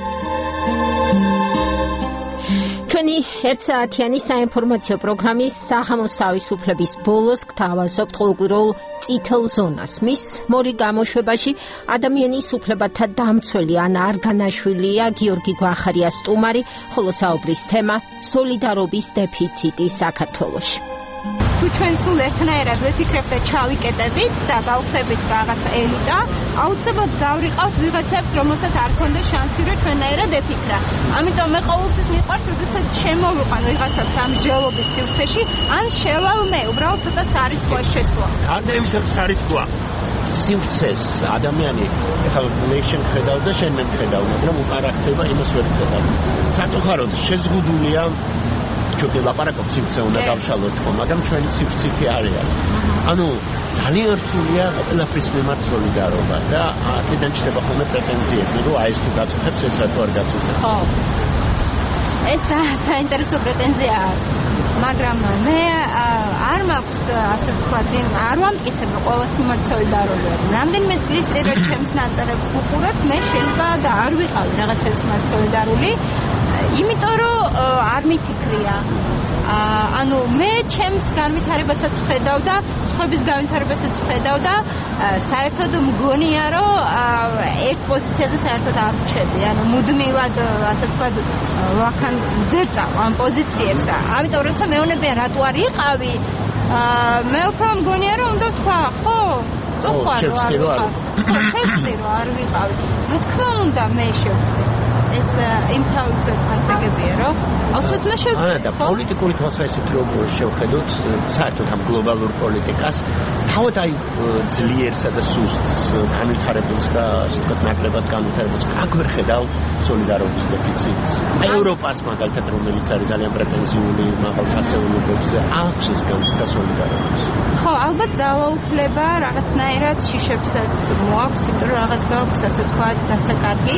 Speaker 2: ჩვენი ერთსაათიანი საინფორმაციო პროგრამის საღამოს თავისუფლების ბოლოს გთავაზობთ ყოველკვირეულ წითელ ზონას. მის მორი გამოშვებაში ადამიანის უფლებათა დამცველი ანა არგანაშვილია, გიორგი გვახარია სტუმარი, ხოლო საუბრის თემა სოლიდარობის დეფიციტი საქართველოში.
Speaker 8: თუ ჩვენ სულ ერთნაირად ვეფიქრებთ და ჩავიკეტებით და გავხდებით რაღაც ელიტა, აუცილებლად გავრიყავთ ვიღაცებს, რომელსაც არ ქონდა შანსი, რომ ჩვენნაირად ეფიქრა. ამიტომ მე ყოველთვის მიყვარს, როდესაც შემოვიყვან ვიღაცა სამსჯელობის სივრცეში, ან შევალ მე, უბრალოდ ცოტა სარისკოა შესვლა.
Speaker 11: გარდა იმისა, სარისკოა სივრცეს ადამიანი ეხლა მე შენ ხედავ და შენ მე ხედავ, მაგრამ უკარა ხდება იმას ვერ ხედავ. სათუხაროდ შეზღუდულია ჩვენ ლაპარაკობთ სივრცე უნდა დავშალოთ ხო, მაგრამ ჩვენი სივრცითი არის. ანუ ძალიან რთულია ყველაფრის მიმართ სოლიდარობა და აქედან ჩდება ხოლმე პრეტენზიები, რომ აი ეს თუ გაწუხებს, ეს რატო არ გაწუხებს.
Speaker 8: ხო. ეს საინტერესო პრეტენზიაა. მაგრამ მე არ მაქვს ასე ვთქვათ, არ ვამტკიცებ რომ ყოველს მიმართ სოლიდარული ვარ. რამდენიმე წლის წინ რომ ჩემს ნაწერებს ვუყურებ, მე შეიძლება და არ ვიყავი რაღაცების მიმართ სოლიდარული. იმიტომ რომ არ მიფიქრია. ანუ მე ჩემს განვითარებასაც ვხედავ და სხვების განვითარებასაც ვხედავ და საერთოდ მგონია რომ ერთ პოზიციაზე საერთოდ არ ვჩები. ანუ მუდმივად ასე ვთქვათ ვახან ძერწავ ამ პოზიციებს. ამიტომ როცა მეუბნებიან რატო არ იყავი, მე უფრო მგონია რომ უნდა ვთქვა, ხო? წუხარ რომ არ ვიყავი. ხო, შეცდი რომ არ ვიყავი. რა თქმა უნდა მე შევცდი. ეს იმთავითვე ფასაგებია, რომ აუცილებლად შევცდეთ.
Speaker 11: და პოლიტიკური თვალსაზრისით რომ შევხედოთ საერთოდ ამ გლობალურ პოლიტიკას, თავად აი ძლიერსა და სუსტს განვითარებულს და ასე ვთქვათ ნაკლებად განვითარებულს აქ ვერ ხედავ სოლიდარობის დეფიციტს. ევროპას მაგალითად რომელიც არის ძალიან პრეტენზიული მაღალ ფასეულობებზე, აქვს ეს განცდა სოლიდარობის.
Speaker 8: ხო, ალბათ ძალაუფლება რაღაცნაირად შიშებსაც მოაქვს, იმიტომ რომ რაღაც გაქვს ასე ვთქვათ დასაკარგი.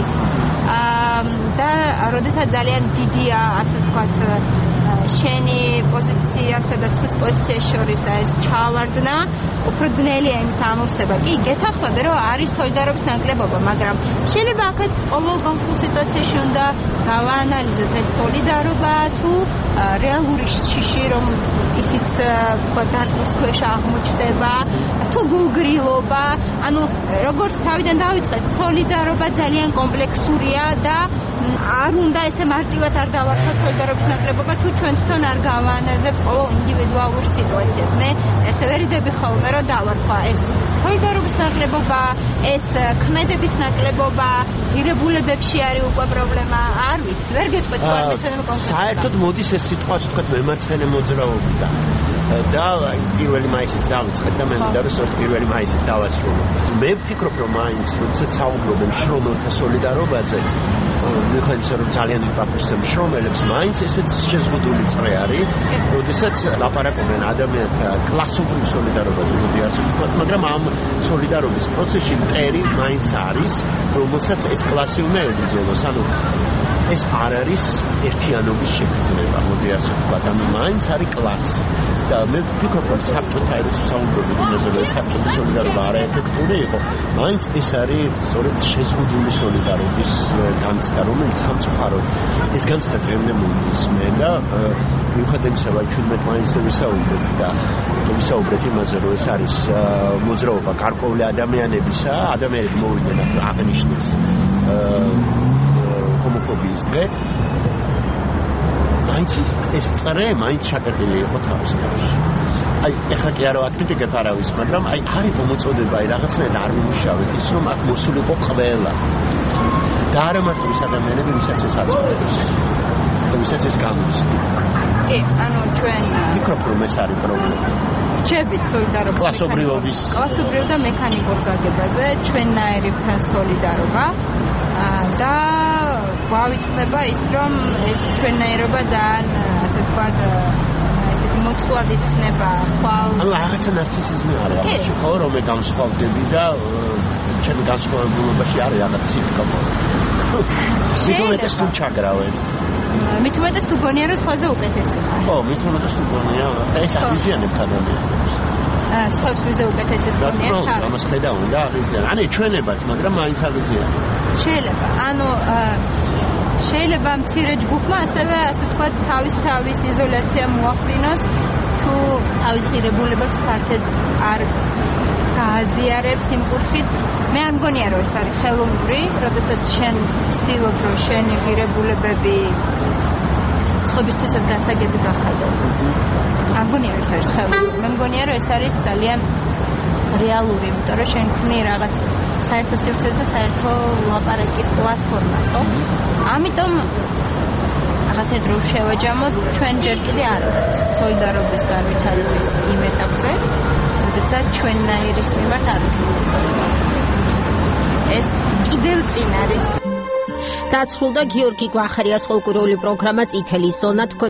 Speaker 8: და როდესაც ძალიან დიდია ასე ვთქვათ შენი პოზიციასა და სხვის პოზიციის შორის ეს ჩავარდნა, უფრო ძნელია იმის ამოვსება. კი, გეთანხმები რომ არის სოლიდარობის ნაკლებობა, მაგრამ შეიძლება ახაც ყოველ კონკრეტულ სიტუაციაში უნდა გავაანალიზოთ ეს სოლიდარობა თუ რეალური შიში, რომ ისიც ვთქვათ დარტყმის ქვეშ აღმოჩნდება, თუ გულგრილობა. ანუ როგორც თავიდან დავიწყეთ, სოლიდარობა ძალიან კომპლექსურია და არ უნდა ესე მარტივად არ დავარქვათ სოლიდარობის ნაკლებობა, თუ ჩვენ თვითონ არ გავაანალიზებთ ყოველ ინდივიდუალურ სიტუაციას. მე ესე ვერიდები ხოლმე რომ დავარქვა ეს სოლიდარობის ნაკლებობა, ეს ქმედების ნაკლებობა, ღირებულებებში არის უკვე პრობლემა, არ ვიცი, ვერ გეტყვით თუ არ მეცადებ კონკრეტულად.
Speaker 11: საერთოდ მოდის ეს სიტყვა, ასე ვთქვათ, მემარცხენე მოძრაობიდან. და პირველი მაისით დავიწყეთ და მე მინდა რომ სწორედ პირველი მაისით დავასრულო. მე ვფიქრობ რომ მაინც როდესაც საუბრობენ შრომელთა სოლიდარობაზე, მიხაილს რომ ძალიან იპატრონებს მშრომელებს, მაინც ესეც შეზღუდული წრე არის, როდესაც ლაპარაკობენ ადამიანთა კლასობრივ სოლიდარობაზე, მოდი ასე ვთქვათ, მაგრამ ამ სოლიდარობის პროცესში მტერი მაინც არის, რომელსაც ეს კლასი უნდა ებრძოლოს. ანუ ეს არ არის ერთიანობის შეგრძნება, მოდი ასე ვთქვათ, ანუ მაინც არის კლასი. და მე ვფიქრობ, რომ საბჭოთა ერას ვსაუბრობთ იმაზე, რომ საბჭოთა სოლიდარობა არაეფექტური იყო, მაინც ეს არის სწორედ შეზღუდული სოლიდარობის განცდა, რომელიც სამწუხაროდ ეს განცდა დღემდე მოდის მე და მიუხედავად იმისა, რომ 17 მაისზე ვისაუბრეთ და ვისაუბრეთ იმაზე, რომ ეს არის მოძრაობა გარკვეული ადამიანებისა, ადამიანები მოვიდნენ აღნიშნეს ჰომოფობიის დღე. მაინც ეს წრე მაინც შაკეტილი იყო თავის. აი, ეხლა კი არა აკრიტიკებ არავის, მაგრამ აი არ იყო მოწოდება, აი რაღაცნაირად არ მიმუშავეთ ის, რომ აქ მოსულიყო ყველა. და არა მარტო ის ადამიანები, ვისაც ეს აწუხებს. და ვისაც ეს გამოცდი.
Speaker 8: კი, ანუ ჩვენ
Speaker 11: ვფიქრობ, რომ ეს არის პრობლემა.
Speaker 8: ჩებით სოლიდარობის კლასობრივ და მექანიკურ გაგებაზე ჩვენნაირებთან სოლიდარობა და გვავიწყდება ის, რომ ეს ჩვენნაირობა ძალიან ასე ვთქვათ ესეთი მოწყვლად იცნება ხვალ.
Speaker 11: ანუ რაღაცა ნარცისიზმი არის ამაში, ხო, რომ მე გამსხვავდები და ჩემი განსხვავებულობაში არის რაღაც სიტკაპო. მithumetes თუ ჩაგრავენ.
Speaker 8: მithumetes თუ გონია რომ სხვაზე უკეთესი ხარ.
Speaker 11: ხო, მithumetes თუ გონია და ეს აღიზიანებთ ადამიანებს.
Speaker 8: სხვებს ვიზე უკეთესიც გონიათ ხარ.
Speaker 11: ამას ხედავენ და აღიზიანებთ. ანუ ჩვენებად, მაგრამ მაინც აღიზიანებთ.
Speaker 8: შეიძლება. ანუ შეიძლება მცირე ჯგუფმა ასევე ასე ვთქვათ თავის იზოლაცია მოახდინოს თუ თავის ღირებულებებს ფართედ არ გააზიარებს იმ კუთხით. მე არ მგონია რომ ეს არის ხელოვნური, როდესაც შენ ცდილობ რომ შენი ღირებულებები სხვებისთვისაც გასაგები გახადო. არ მგონია რომ ეს არის ხელოვნური. მე მგონია რომ ეს არის ძალიან რეალური, იმიტომ რომ შენ ქმნი რაღაც საერთო სივრცეს და საერთო ლაპარაკის პლატფორმას, ხო? ამიტომ რაღაც ერთ რო შევაჯამოთ, ჩვენ ჯერ კიდე არ ვართ სოლიდარობის განვითარების იმ ეტაპზე, როდესაც ჩვენნაირის მიმართ არ ვიქნება. ეს კიდევ წინ არის.
Speaker 2: დასრულდა გიორგი გვახარიას ხალხური პროგრამა წითელი ზონა.